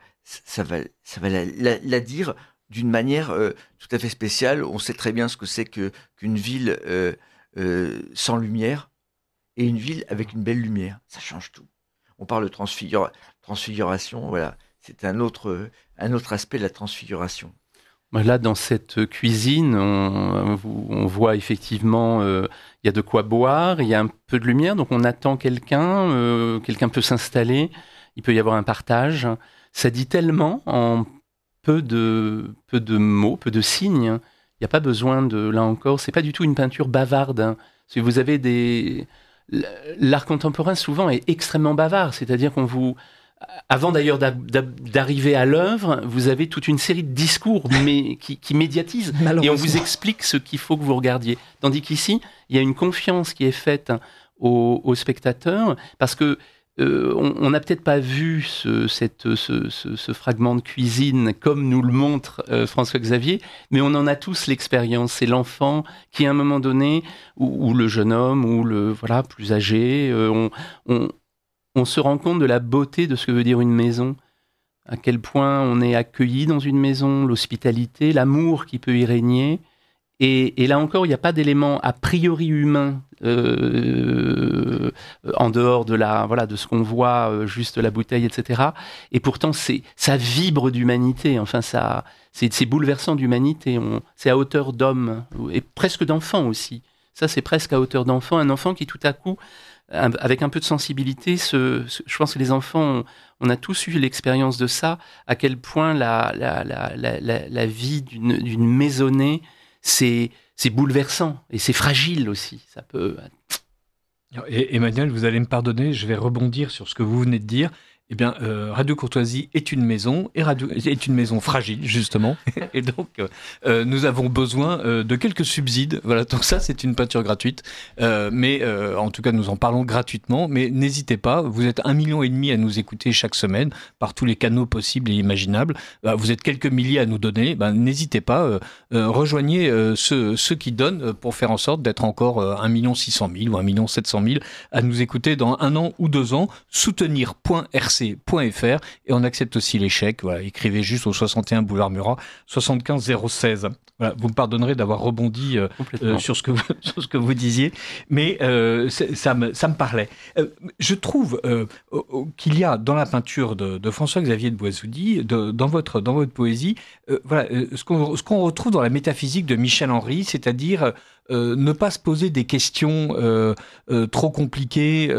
la dire d'une manière tout à fait spéciale. On sait très bien ce que c'est qu'une ville... sans lumière et une ville avec une belle lumière. Ça change tout. On parle de transfiguration, voilà. C'est un autre aspect de la transfiguration. Là, dans cette cuisine, on voit effectivement, il y a de quoi boire, il y a un peu de lumière, donc on attend quelqu'un, quelqu'un peut s'installer, il peut y avoir un partage. Ça dit tellement en peu de mots, peu de signes. Il n'y a pas besoin là encore, c'est pas du tout une peinture bavarde. Hein. Si vous avez l'art contemporain souvent est extrêmement bavard, c'est-à-dire avant d'ailleurs d'arriver à l'œuvre, vous avez toute une série de discours mais qui médiatisent et on vous explique ce qu'il faut que vous regardiez. Tandis qu'ici, il y a une confiance qui est faite aux spectateurs parce que on n'a peut-être pas vu ce fragment de cuisine comme nous le montre François-Xavier, mais on en a tous l'expérience. C'est l'enfant qui, à un moment donné, ou le jeune homme, ou le plus âgé, on se rend compte de la beauté de ce que veut dire une maison, à quel point on est accueilli dans une maison, l'hospitalité, l'amour qui peut y régner, Et là encore, il n'y a pas d'élément a priori humain en dehors de de ce qu'on voit, juste la bouteille, etc. Et pourtant, ça vibre d'humanité. Enfin, c'est bouleversant d'humanité. C'est à hauteur d'homme et presque d'enfant aussi. Ça, c'est presque à hauteur d'enfant. Un enfant qui, tout à coup, avec un peu de sensibilité, je pense que les enfants, on a tous eu l'expérience de ça, à quel point la vie d'une maisonnée, c'est bouleversant et c'est fragile aussi. Ça peut. Et Emmanuel, vous allez me pardonner, je vais rebondir sur ce que vous venez de dire. Eh bien, Radio Courtoisie est une maison, est une maison fragile, justement. Et donc, nous avons besoin de quelques subsides. Voilà, donc ça, c'est une peinture gratuite. Mais en tout cas, nous en parlons gratuitement. Mais n'hésitez pas, vous êtes 1,5 million à nous écouter chaque semaine, par tous les canaux possibles et imaginables. Vous êtes quelques milliers à nous donner. N'hésitez pas, rejoignez ceux qui donnent pour faire en sorte d'être encore 1,6 million ou 1,7 million à nous écouter dans 1 an ou 2 ans. Soutenir.rc.fr et on accepte aussi les chèques. Voilà, écrivez juste au 61 boulevard Murat, 75 016. Voilà, vous me pardonnerez d'avoir rebondi sur ce que vous disiez, mais ça me parlait. Je trouve qu'il y a dans la peinture de François-Xavier de Boissoudi, dans votre poésie, ce qu'on retrouve dans la métaphysique de Michel Henry, c'est-à-dire ne pas se poser des questions trop compliquées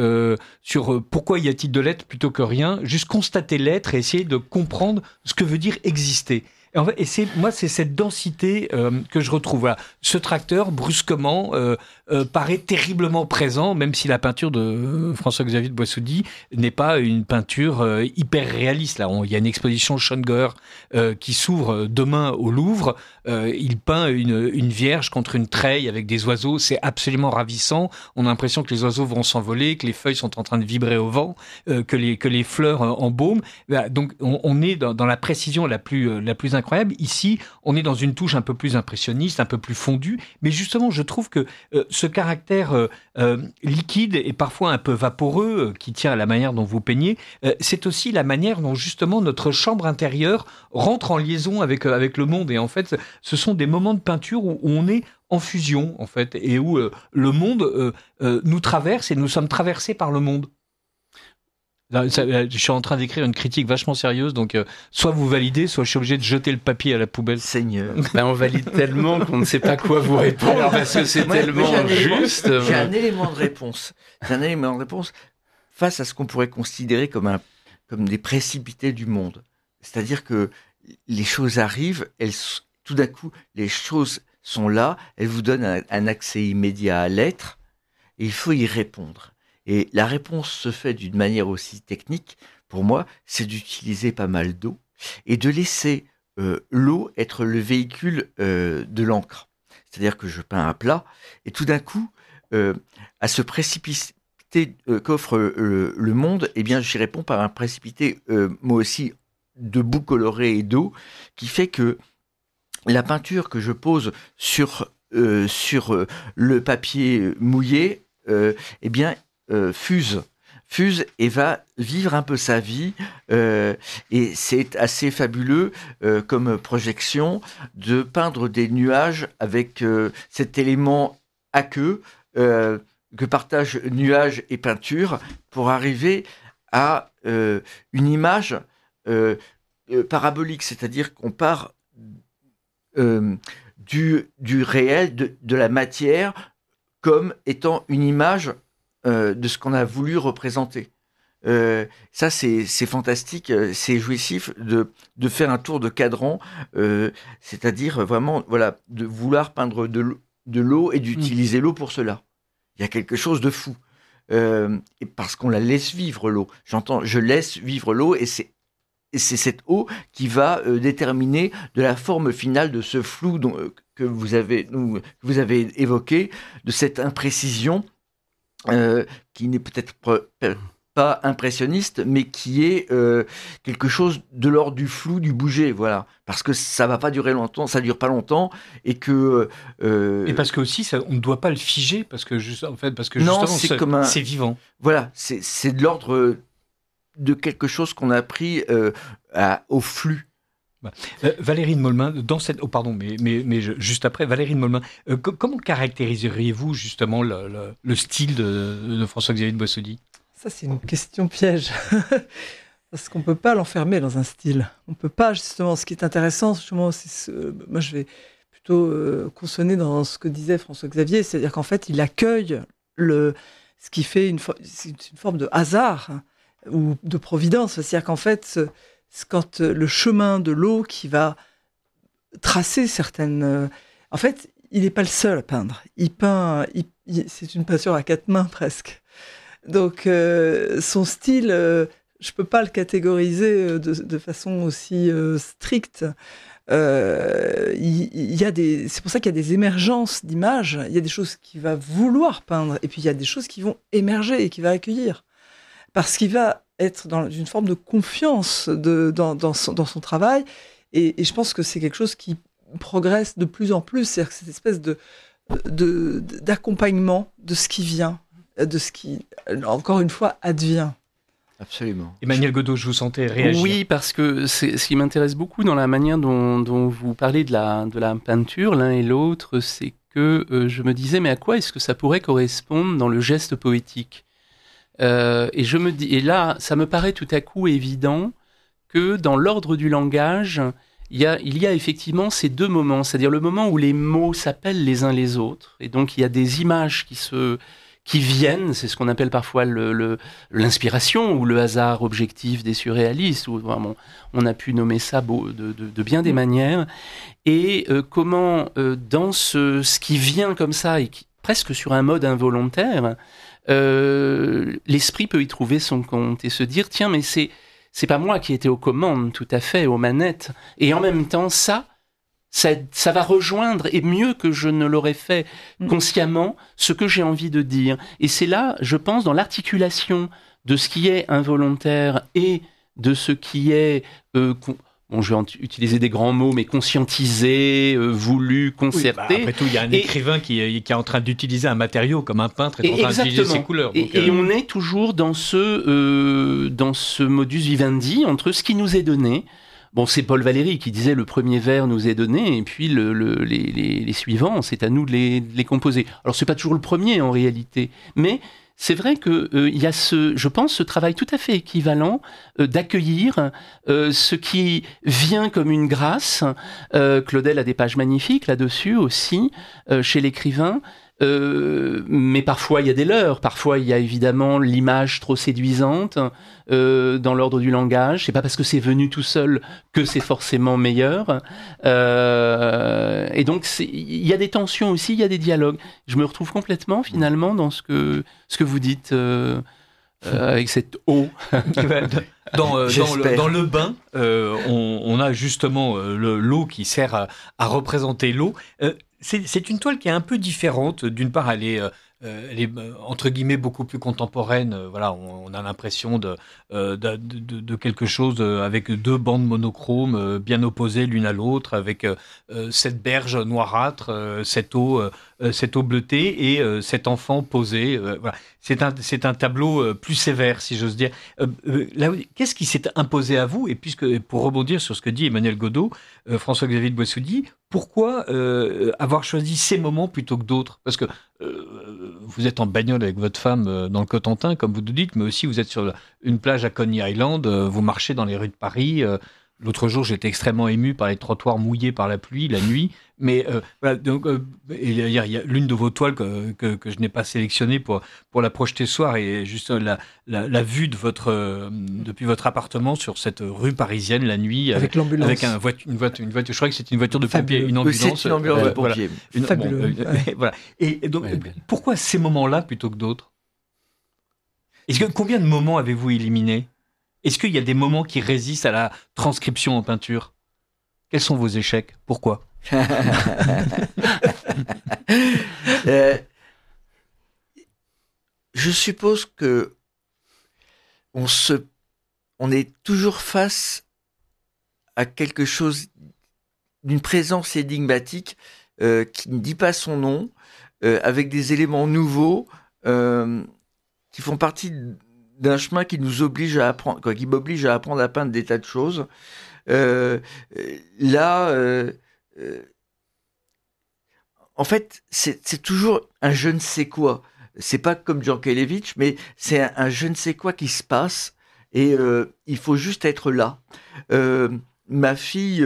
sur pourquoi y a-t-il de l'être plutôt que rien, juste constater l'être et essayer de comprendre ce que veut dire exister. Et c'est cette densité que je retrouve. Voilà. Ce tracteur, brusquement, paraît terriblement présent, même si la peinture de François-Xavier de Boissoudi n'est pas une peinture hyper réaliste. Là, il y a une exposition Schongauer qui s'ouvre demain au Louvre. Il peint une vierge contre une treille avec des oiseaux. C'est absolument ravissant. On a l'impression que les oiseaux vont s'envoler, que les feuilles sont en train de vibrer au vent, que les fleurs embaument. Voilà. Donc, on est dans la précision la plus incroyable. Ici, on est dans une touche un peu plus impressionniste, un peu plus fondue. Mais justement, je trouve que ce caractère liquide et parfois un peu vaporeux qui tient à la manière dont vous peignez, c'est aussi la manière dont justement notre chambre intérieure rentre en liaison avec le monde. Et en fait, ce sont des moments de peinture où on est en fusion, en fait, et où le monde nous traverse et nous sommes traversés par le monde. Là, je suis en train d'écrire une critique vachement sérieuse, donc soit vous validez, soit je suis obligé de jeter le papier à la poubelle. Seigneur. On valide tellement qu'on ne sait pas quoi vous répondre parce que c'est tellement juste. J'ai un élément de réponse. Face à ce qu'on pourrait considérer comme des précipités du monde. C'est-à-dire que les choses arrivent, tout d'un coup, les choses sont là, elles vous donnent un accès immédiat à l'être, et il faut y répondre. Et la réponse se fait d'une manière aussi technique, pour moi, c'est d'utiliser pas mal d'eau et de laisser l'eau être le véhicule de l'encre. C'est-à-dire que je peins à plat et tout d'un coup, à ce précipité qu'offre le monde, eh bien, j'y réponds par un précipité, moi aussi, de boue colorée et d'eau, qui fait que la peinture que je pose sur le papier mouillé, eh bien, fuse et va vivre un peu sa vie, et c'est assez fabuleux comme projection de peindre des nuages avec cet élément aqueux que partagent nuages et peinture pour arriver à une image parabolique, c'est-à-dire qu'on part du réel, de la matière, comme étant une image de ce qu'on a voulu représenter. Ça, c'est fantastique, c'est jouissif de faire un tour de cadran, c'est-à-dire vraiment, voilà, de vouloir peindre de l'eau et d'utiliser l'eau pour cela. Il y a quelque chose de fou. Et parce qu'on la laisse vivre, l'eau. Je laisse vivre l'eau, et c'est cette eau qui va déterminer de la forme finale de ce flou que vous avez évoqué, de cette imprécision qui n'est peut-être pas impressionniste, mais qui est quelque chose de l'ordre du flou, du bouger, voilà. Parce que ça va pas durer longtemps, ça dure pas longtemps, et que et parce que aussi on ne doit pas le figer, parce que justement c'est vivant. Voilà, c'est de l'ordre de quelque chose qu'on a pris au flux. Valérie de Mollemin, dans cette... juste après, Valérie de Mollemin, comment caractériseriez-vous justement le style de François-Xavier de Boissoudy ? Ça, c'est une question piège. Parce qu'on ne peut pas l'enfermer dans un style. On ne peut pas, justement, ce qui est intéressant, justement, moi je vais plutôt consonner dans ce que disait François-Xavier, c'est-à-dire qu'en fait, il accueille ce qui fait c'est une forme de hasard, hein, ou de providence. C'est-à-dire qu'en fait, quand le chemin de l'eau qui va tracer certaines... en fait, il n'est pas le seul à peindre. Il peint... c'est une peinture à 4 mains, presque. Donc, son style, je ne peux pas le catégoriser de façon aussi stricte. C'est pour ça qu'il y a des émergences d'images. Il y a des choses qu'il va vouloir peindre, et puis il y a des choses qui vont émerger et qu'il va accueillir. Parce qu'il va être dans une forme de confiance dans son travail. Et je pense que c'est quelque chose qui progresse de plus en plus. C'est-à-dire que cette espèce d'accompagnement de ce qui vient, de ce qui, encore une fois, advient. Absolument. Emmanuel Godeau, je vous sentais réagir. Oui, parce que ce qui m'intéresse beaucoup dans la manière dont vous parlez de la peinture, l'un et l'autre, c'est que je me disais, mais à quoi est-ce que ça pourrait correspondre dans le geste poétique ? Et là, ça me paraît tout à coup évident que dans l'ordre du langage, il y a effectivement ces deux moments, c'est-à-dire le moment où les mots s'appellent les uns les autres, et donc il y a des images qui viennent, c'est ce qu'on appelle parfois l'inspiration ou le hasard objectif des surréalistes, ou vraiment, on a pu nommer ça de bien des manières, et comment dans ce qui vient comme ça, et presque sur un mode involontaire, l'esprit peut y trouver son compte et se dire, tiens, mais c'est pas moi qui étais aux commandes, tout à fait, aux manettes, et en même temps, ça va rejoindre, et mieux que je ne l'aurais fait consciemment, ce que j'ai envie de dire. Et c'est là, je pense, dans l'articulation de ce qui est involontaire et de ce qui est, je vais utiliser des grands mots, mais conscientisé, voulu, concerté. Oui, après tout, il y a un écrivain qui est en train d'utiliser un matériau comme un peintre est en train d'utiliser ses couleurs. Donc, et on est toujours dans ce modus vivendi entre ce qui nous est donné. Bon, c'est Paul Valéry qui disait le premier vers nous est donné, et puis les suivants, c'est à nous de les composer. Alors, c'est pas toujours le premier en réalité, mais c'est vrai que il y a je pense, ce travail tout à fait équivalent d'accueillir ce qui vient comme une grâce. Claudel a des pages magnifiques là-dessus aussi, chez l'écrivain. Mais parfois il y a des leurres, parfois il y a évidemment l'image trop séduisante dans l'ordre du langage. C'est pas parce que c'est venu tout seul que c'est forcément meilleur. Et donc il y a des tensions aussi, il y a des dialogues. Je me retrouve complètement finalement dans ce que vous dites avec cette eau. Dans le bain, on a justement l'eau qui sert à représenter l'eau. C'est une toile qui est un peu différente. D'une part, elle est entre guillemets beaucoup plus contemporaine. Voilà, on a l'impression de quelque chose avec deux bandes monochromes bien opposées l'une à l'autre, avec cette berge noirâtre, cette eau bleutée et cet enfant posé. Voilà. C'est un tableau plus sévère, si j'ose dire. Là, qu'est-ce qui s'est imposé à vous ? Et puisque, pour rebondir sur ce que dit Emmanuel Godeau, François-Xavier de Boissoudy, pourquoi avoir choisi ces moments plutôt que d'autres ? Parce que vous êtes en bagnole avec votre femme dans le Cotentin, comme vous nous dites, mais aussi vous êtes sur une plage à Coney Island, vous marchez dans les rues de Paris. L'autre jour, j'étais extrêmement ému par les trottoirs mouillés par la pluie, la nuit. Mais voilà, donc, il y a l'une de vos toiles que je n'ai pas sélectionnée pour la projeter ce soir, et juste la vue de depuis votre appartement sur cette rue parisienne la nuit, avec l'ambulance, avec une voiture. Je crois que c'est une voiture de pompier, une ambulance. C'est une ambulance de pompier. Voilà. Fabuleux. Voilà. Et donc, pourquoi ces moments-là plutôt que d'autres ? Combien de moments avez-vous éliminés ? Est-ce qu'il y a des moments qui résistent à la transcription en peinture ? Quels sont vos échecs ? Pourquoi ? Je suppose que on est toujours face à quelque chose d'une présence énigmatique qui ne dit pas son nom, avec des éléments nouveaux qui font partie d'un chemin qui nous oblige à apprendre, qui m'oblige à apprendre à peindre des tas de choses. Là, en fait, c'est toujours un je ne sais quoi. C'est pas comme Djankelevitch, mais c'est un je ne sais quoi qui se passe et il faut juste être là. Ma fille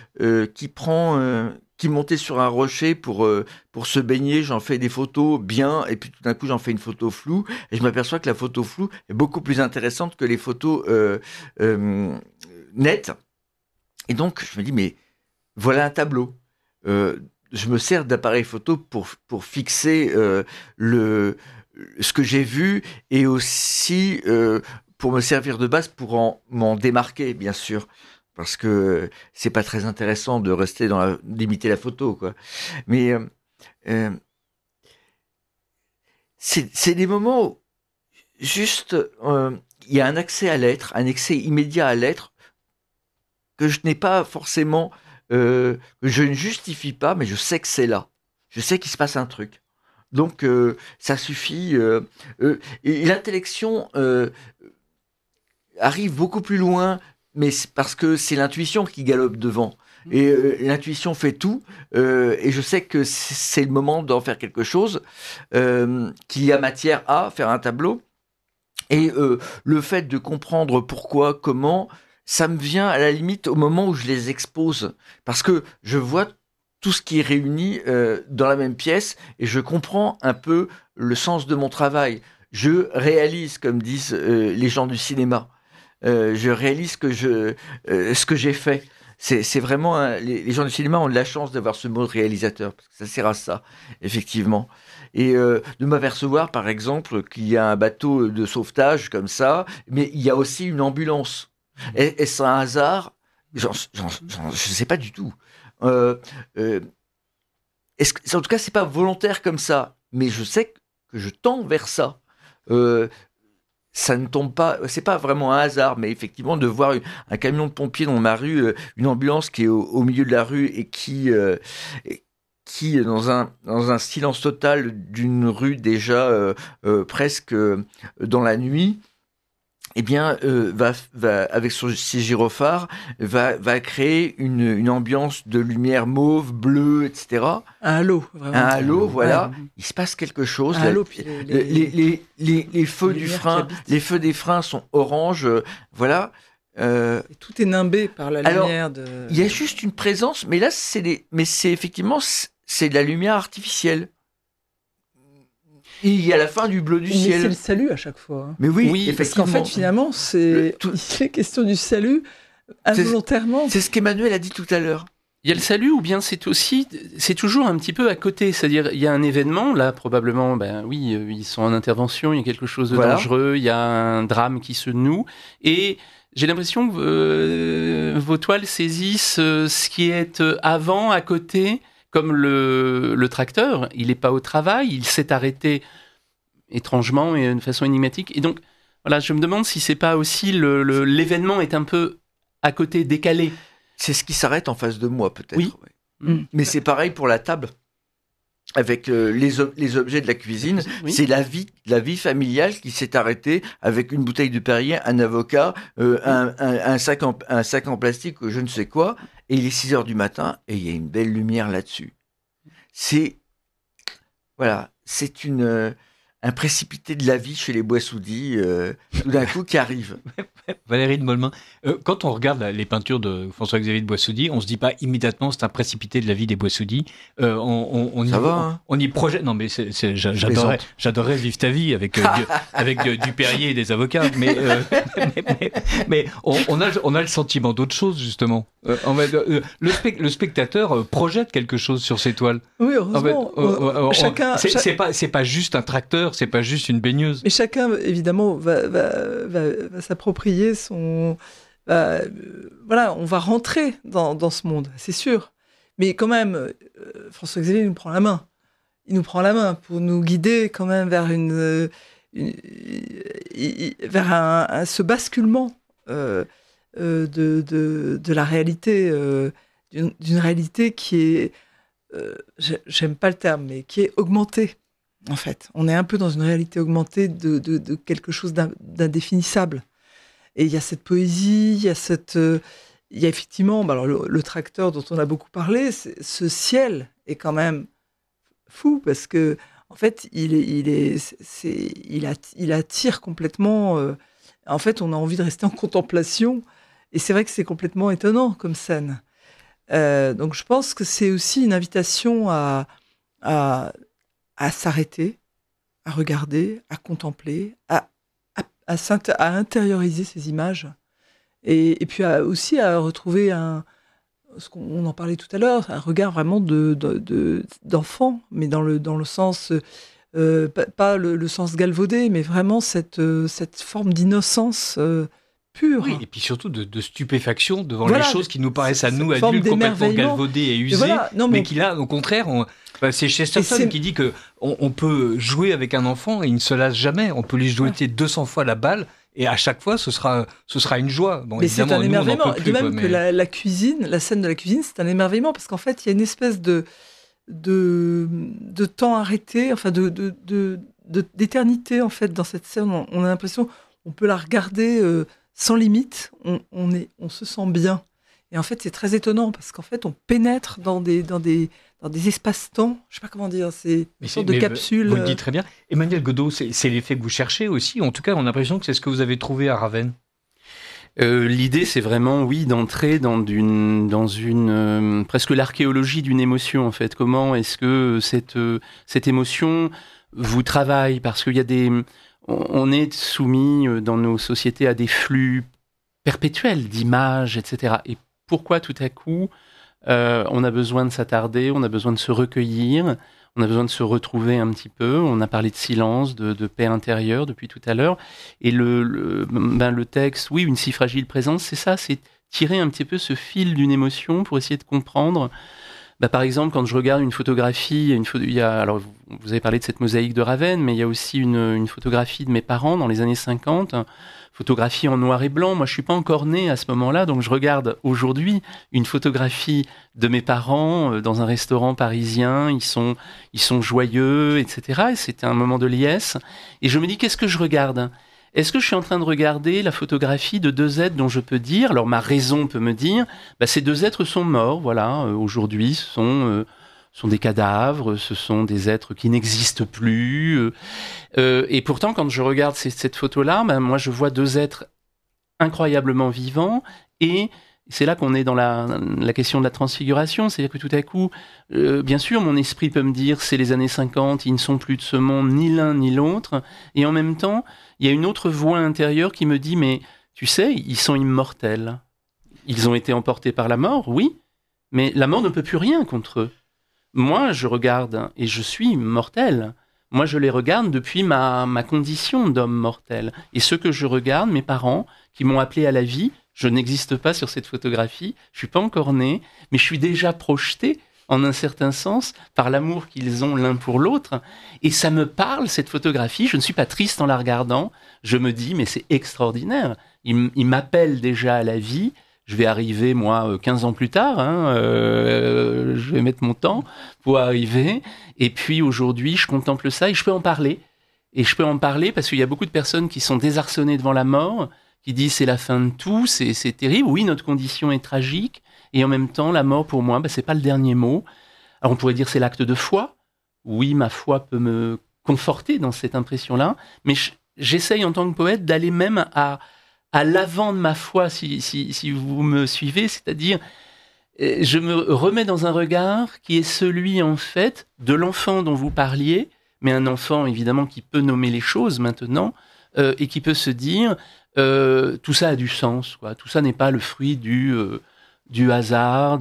qui montait sur un rocher pour se baigner, j'en fais des photos bien, et puis tout d'un coup j'en fais une photo floue, et je m'aperçois que la photo floue est beaucoup plus intéressante que les photos nettes. Et donc je me dis, mais voilà un tableau. Je me sers d'appareil photo pour fixer ce que j'ai vu, et aussi pour me servir de base pour m'en démarquer, bien sûr. Parce que c'est pas très intéressant de rester d'imiter la photo, quoi. Mais c'est des moments où juste il y a un accès à l'être, un accès immédiat à l'être que je n'ai pas forcément, que je ne justifie pas, mais je sais que c'est là. Je sais qu'il se passe un truc. Donc ça suffit. Et l'intellection arrive beaucoup plus loin. Mais c'est parce que c'est l'intuition qui galope devant. Et l'intuition fait tout. Et je sais que c'est le moment d'en faire quelque chose, qu'il y a matière à faire un tableau. Et le fait de comprendre pourquoi, comment, ça me vient à la limite au moment où je les expose. Parce que je vois tout ce qui est réuni dans la même pièce et je comprends un peu le sens de mon travail. Je réalise, comme disent les gens du cinéma. Je réalise ce que j'ai fait. C'est vraiment les gens du cinéma ont de la chance d'avoir ce mot de réalisateur parce que ça sert à ça, effectivement. Et de m'apercevoir, par exemple, qu'il y a un bateau de sauvetage comme ça, mais il y a aussi une ambulance. Est-ce un hasard? Je sais pas du tout. En tout cas, c'est pas volontaire comme ça, mais je sais que je tends vers ça. Ça ne tombe pas, c'est pas vraiment un hasard, mais effectivement de voir un camion de pompiers dans ma rue, une ambulance qui est au milieu de la rue et qui dans un silence total d'une rue déjà presque dans la nuit, eh bien va avec ses gyrophares va créer une ambiance de lumière mauve, bleue, etc. Un halo, vraiment. Un halo, voilà. Ouais. Il se passe quelque chose. Un halo, puis les feux du frein, les feux des freins sont orange, voilà. Et tout est nimbé par la lumière de. Il y a juste une présence, mais là c'est effectivement c'est de la lumière artificielle. Et il y a la fin du bleu du ciel. C'est le salut à chaque fois. Hein. Mais oui, effectivement. Parce qu'en fait, finalement, il est question du salut involontairement. C'est ce qu'Emmanuel a dit tout à l'heure. Il y a le salut, ou bien c'est toujours un petit peu à côté. C'est-à-dire, il y a un événement, là, probablement, ils sont en intervention, il y a quelque chose de dangereux, il y a un drame qui se noue, et j'ai l'impression que vos toiles saisissent ce qui est avant, à côté, comme le tracteur, il n'est pas au travail, il s'est arrêté étrangement et de façon énigmatique. Et donc, voilà, je me demande si c'est pas aussi l'événement est un peu à côté, décalé. C'est ce qui s'arrête en face de moi, peut-être. Oui. Ouais. Mais c'est pareil pour la table. Avec les objets de la cuisine, oui. C'est la vie familiale qui s'est arrêtée avec une bouteille de Perrier, un avocat, un sac en plastique ou je ne sais quoi, et il est 6h du matin et il y a une belle lumière là-dessus. C'est un précipité de la vie chez les Boissoudy, tout d'un coup, qui arrive. Valérie de Mollemin, quand on regarde les peintures de François-Xavier de Boissoudy, on se dit pas immédiatement c'est un précipité de la vie des Boissoudy. On y projette. Non, mais j'adorerais vivre ta vie avec du Perrier et des avocats, mais on a le sentiment d'autre chose justement. Le spectateur projette quelque chose sur ses toiles. Oui, heureusement. C'est pas juste un tracteur, c'est pas juste une baigneuse. Mais chacun évidemment va s'approprier son. On va rentrer dans ce monde, c'est sûr. Mais quand même, François-Xavier nous prend la main. Il nous prend la main pour nous guider quand même vers vers ce basculement de la réalité, d'une réalité qui est, j'aime pas le terme, mais qui est augmentée. En fait, on est un peu dans une réalité augmentée de quelque chose d'indéfinissable. Et il y a cette poésie, il y a il y a effectivement, alors le tracteur dont on a beaucoup parlé, ce ciel est quand même fou parce que en fait, il attire complètement. En fait, on a envie de rester en contemplation, et c'est vrai que c'est complètement étonnant comme scène. Donc, je pense que c'est aussi une invitation à s'arrêter, à regarder, à contempler, à intérioriser ces images. Et puis aussi à retrouver ce qu'on en parlait tout à l'heure, un regard vraiment d'enfant, mais dans le sens, pas le sens galvaudé, mais vraiment cette forme d'innocence pure. Oui, et puis surtout de stupéfaction devant Voilà, les choses qui nous paraissent à nous, cette forme adultes, complètement d'émerveillement. galvaudées et usées, voilà, non, mais qui là, au contraire, c'est Chesterton qui dit que on peut jouer avec un enfant et il ne se lasse jamais. On peut lui jouer 200 fois la balle. Et à chaque fois, ce sera une joie. Bon, mais c'est un émerveillement. Plus, de même que la cuisine, la scène de la cuisine, c'est un émerveillement parce qu'en fait, il y a une espèce de temps arrêté, enfin d'éternité en fait dans cette scène. On a l'impression, on peut la regarder sans limite. On se sent bien. Et en fait, c'est très étonnant parce qu'en fait, on pénètre dans des espaces-temps, je sais pas comment dire, c'est une sorte de capsule. Vous le dites très bien. Emmanuel Godeau, c'est l'effet que vous cherchez aussi. En tout cas, on a l'impression que c'est ce que vous avez trouvé à Ravenne. L'idée, c'est vraiment, d'entrer dans une presque l'archéologie d'une émotion, en fait. Comment est-ce que cette émotion vous travaille? Parce qu'il y a on est soumis dans nos sociétés à des flux perpétuels d'images, etc. Et pourquoi tout à coup on a besoin de s'attarder, on a besoin de se recueillir, on a besoin de se retrouver un petit peu. On a parlé de silence, de paix intérieure depuis tout à l'heure. Et le texte, oui, une si fragile présence, c'est ça, c'est tirer un petit peu ce fil d'une émotion pour essayer de comprendre. Par exemple, quand je regarde une photographie, alors vous avez parlé de cette mosaïque de Ravenne, mais il y a aussi une photographie de mes parents dans les années 50, photographie en noir et blanc. Moi, je suis pas encore né à ce moment-là, donc je regarde aujourd'hui une photographie de mes parents dans un restaurant parisien. Ils sont joyeux, etc. Et c'était un moment de liesse. Et je me dis, qu'est-ce que je regarde ? Est-ce que je suis en train de regarder la photographie de deux êtres dont je peux dire, alors ma raison peut me dire, ces deux êtres sont morts, voilà, aujourd'hui ce sont des cadavres, ce sont des êtres qui n'existent plus. Et pourtant, quand je regarde cette photo-là, moi je vois deux êtres incroyablement vivants, et c'est là qu'on est dans la question de la transfiguration, c'est-à-dire que tout à coup, bien sûr, mon esprit peut me dire, c'est les années 50, ils ne sont plus de ce monde, ni l'un ni l'autre, et en même temps, il y a une autre voix intérieure qui me dit, mais tu sais, ils sont immortels. Ils ont été emportés par la mort, oui, mais la mort ne peut plus rien contre eux. Moi, je regarde et je suis mortel. Moi, je les regarde depuis ma condition d'homme mortel. Et ce que je regarde, mes parents, qui m'ont appelé à la vie, je n'existe pas sur cette photographie, je suis pas encore né, mais je suis déjà projeté, en un certain sens, par l'amour qu'ils ont l'un pour l'autre. Et ça me parle, cette photographie. Je ne suis pas triste en la regardant. Je me dis, mais c'est extraordinaire. Ils m'appellent déjà à la vie. Je vais arriver, moi, 15 ans plus tard. Je vais mettre mon temps pour arriver. Et puis, aujourd'hui, je contemple ça et je peux en parler. Et je peux en parler parce qu'il y a beaucoup de personnes qui sont désarçonnées devant la mort, qui disent c'est la fin de tout, c'est terrible. Oui, notre condition est tragique. Et en même temps, la mort, pour moi, c'est pas le dernier mot. Alors, on pourrait dire c'est l'acte de foi. Oui, ma foi peut me conforter dans cette impression-là. Mais j'essaye, en tant que poète, d'aller même à l'avant de ma foi, si vous me suivez. C'est-à-dire, je me remets dans un regard qui est celui, en fait, de l'enfant dont vous parliez, mais un enfant, évidemment, qui peut nommer les choses maintenant, et qui peut se dire, tout ça a du sens, quoi. Tout ça n'est pas le fruit du hasard,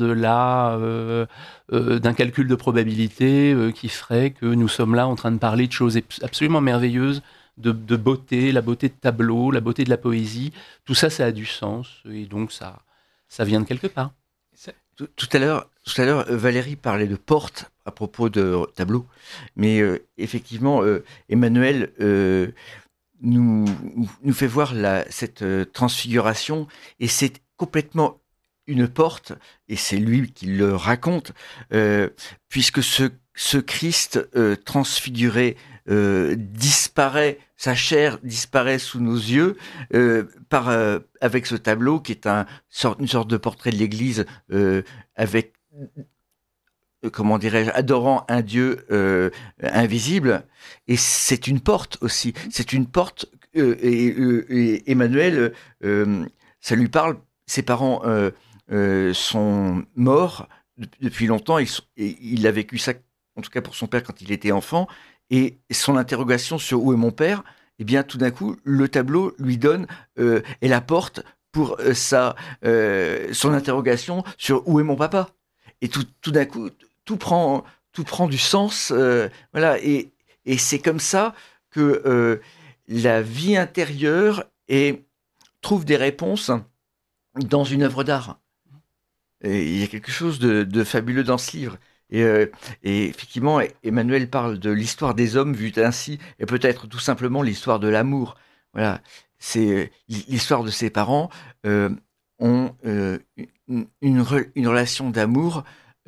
d'un calcul de probabilité qui ferait que nous sommes là en train de parler de choses absolument merveilleuses, de beauté, la beauté de tableau, la beauté de la poésie. Tout ça, ça a du sens, et donc ça vient de quelque part. Tout à l'heure, Valérie parlait de porte à propos de tableau, mais effectivement, Emmanuel nous fait voir cette transfiguration, et c'est complètement une porte, et c'est lui qui le raconte, puisque ce Christ transfiguré disparaît, sa chair disparaît sous nos yeux avec ce tableau qui est une sorte de portrait de l'Église avec, comment dirais-je, adorant un Dieu invisible. Et c'est une porte aussi. C'est une porte. Et Emmanuel, ça lui parle. Ses parents sont morts depuis longtemps. Il a vécu ça, en tout cas pour son père, quand il était enfant. Et son interrogation sur où est mon père, eh bien, tout d'un coup, le tableau lui donne et la porte pour son interrogation sur où est mon papa. Et tout d'un coup, tout prend du sens. Voilà. Et c'est comme ça que la vie intérieure trouve des réponses dans une œuvre d'art. Et il y a quelque chose de fabuleux dans ce livre. Et effectivement, Emmanuel parle de l'histoire des hommes vue ainsi, et peut-être tout simplement l'histoire de l'amour. Voilà, c'est l'histoire de ses parents ont une relation d'amour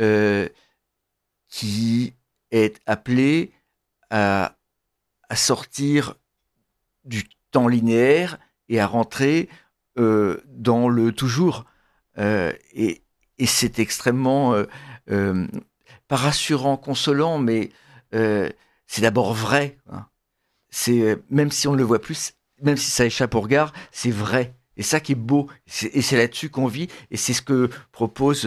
qui est appelée à sortir du temps linéaire et à rentrer dans le toujours. Et c'est extrêmement pas rassurant, consolant, mais c'est d'abord vrai. Hein. C'est même si on ne le voit plus, même si ça échappe au regard, c'est vrai. Et ça qui est beau. Et c'est là-dessus qu'on vit. Et c'est ce que propose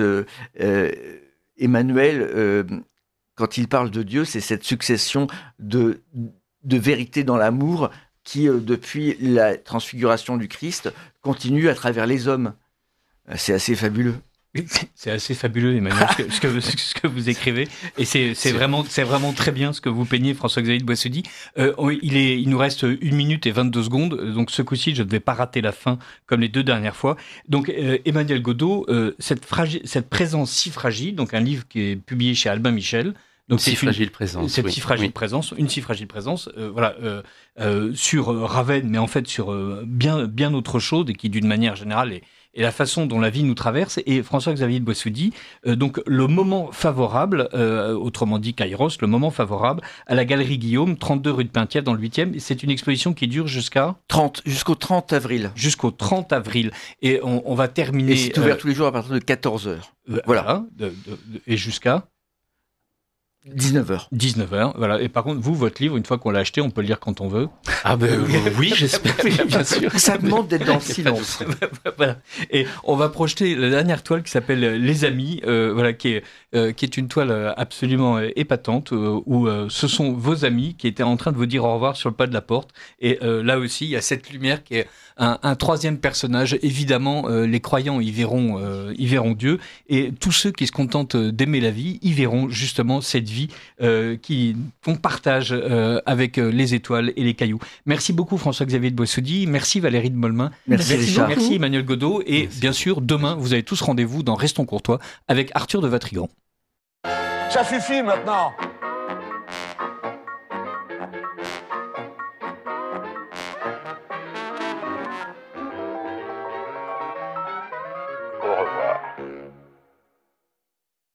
Emmanuel quand il parle de Dieu. C'est cette succession de vérité dans l'amour qui, depuis la transfiguration du Christ, continue à travers les hommes. C'est assez fabuleux. C'est assez fabuleux, Emmanuel, ce que vous écrivez. Et c'est vraiment très bien ce que vous peignez, François-Xavier de Boissoudy. Il nous reste 1 minute et 22 secondes. Donc, ce coup-ci, je ne vais pas rater la fin comme les 2 dernières fois. Donc, Emmanuel Godeau, cette présence si fragile, donc un livre qui est publié chez Albin Michel. Donc, une si fragile présence. Une si fragile présence, sur Ravenne, mais en fait sur bien autre chose et qui, d'une manière générale, et la façon dont la vie nous traverse. Et François-Xavier de Boissoudy, donc le moment favorable, autrement dit Kairos, le moment favorable à la Galerie Guillaume, 32 rue de Penthièvre dans le 8e. C'est une exposition qui dure jusqu'au 30 avril. Jusqu'au 30 avril. Et on va terminer... Et c'est ouvert tous les jours à partir de 14h. Voilà. Et jusqu'à 19h. 19h, voilà. Et par contre, votre livre, une fois qu'on l'a acheté, on peut le lire quand on veut. Ah ben oui, j'espère, bien sûr. Ça demande d'être dans le silence. Voilà. Et on va projeter la dernière toile qui s'appelle Les Amis, qui est une toile absolument épatante, où ce sont vos amis qui étaient en train de vous dire au revoir sur le pas de la porte. Et là aussi, il y a cette lumière qui est un troisième personnage. Évidemment, les croyants y verront Dieu, et tous ceux qui se contentent d'aimer la vie y verront justement cette vie qu'on partage avec les étoiles et les cailloux. Merci beaucoup François-Xavier de Boissoudy, merci Valérie de Mollemin, merci Emmanuel Godeau, et bien sûr demain vous avez tous rendez-vous dans Restons Courtois avec Arthur de Vatrigan. Ça suffit maintenant.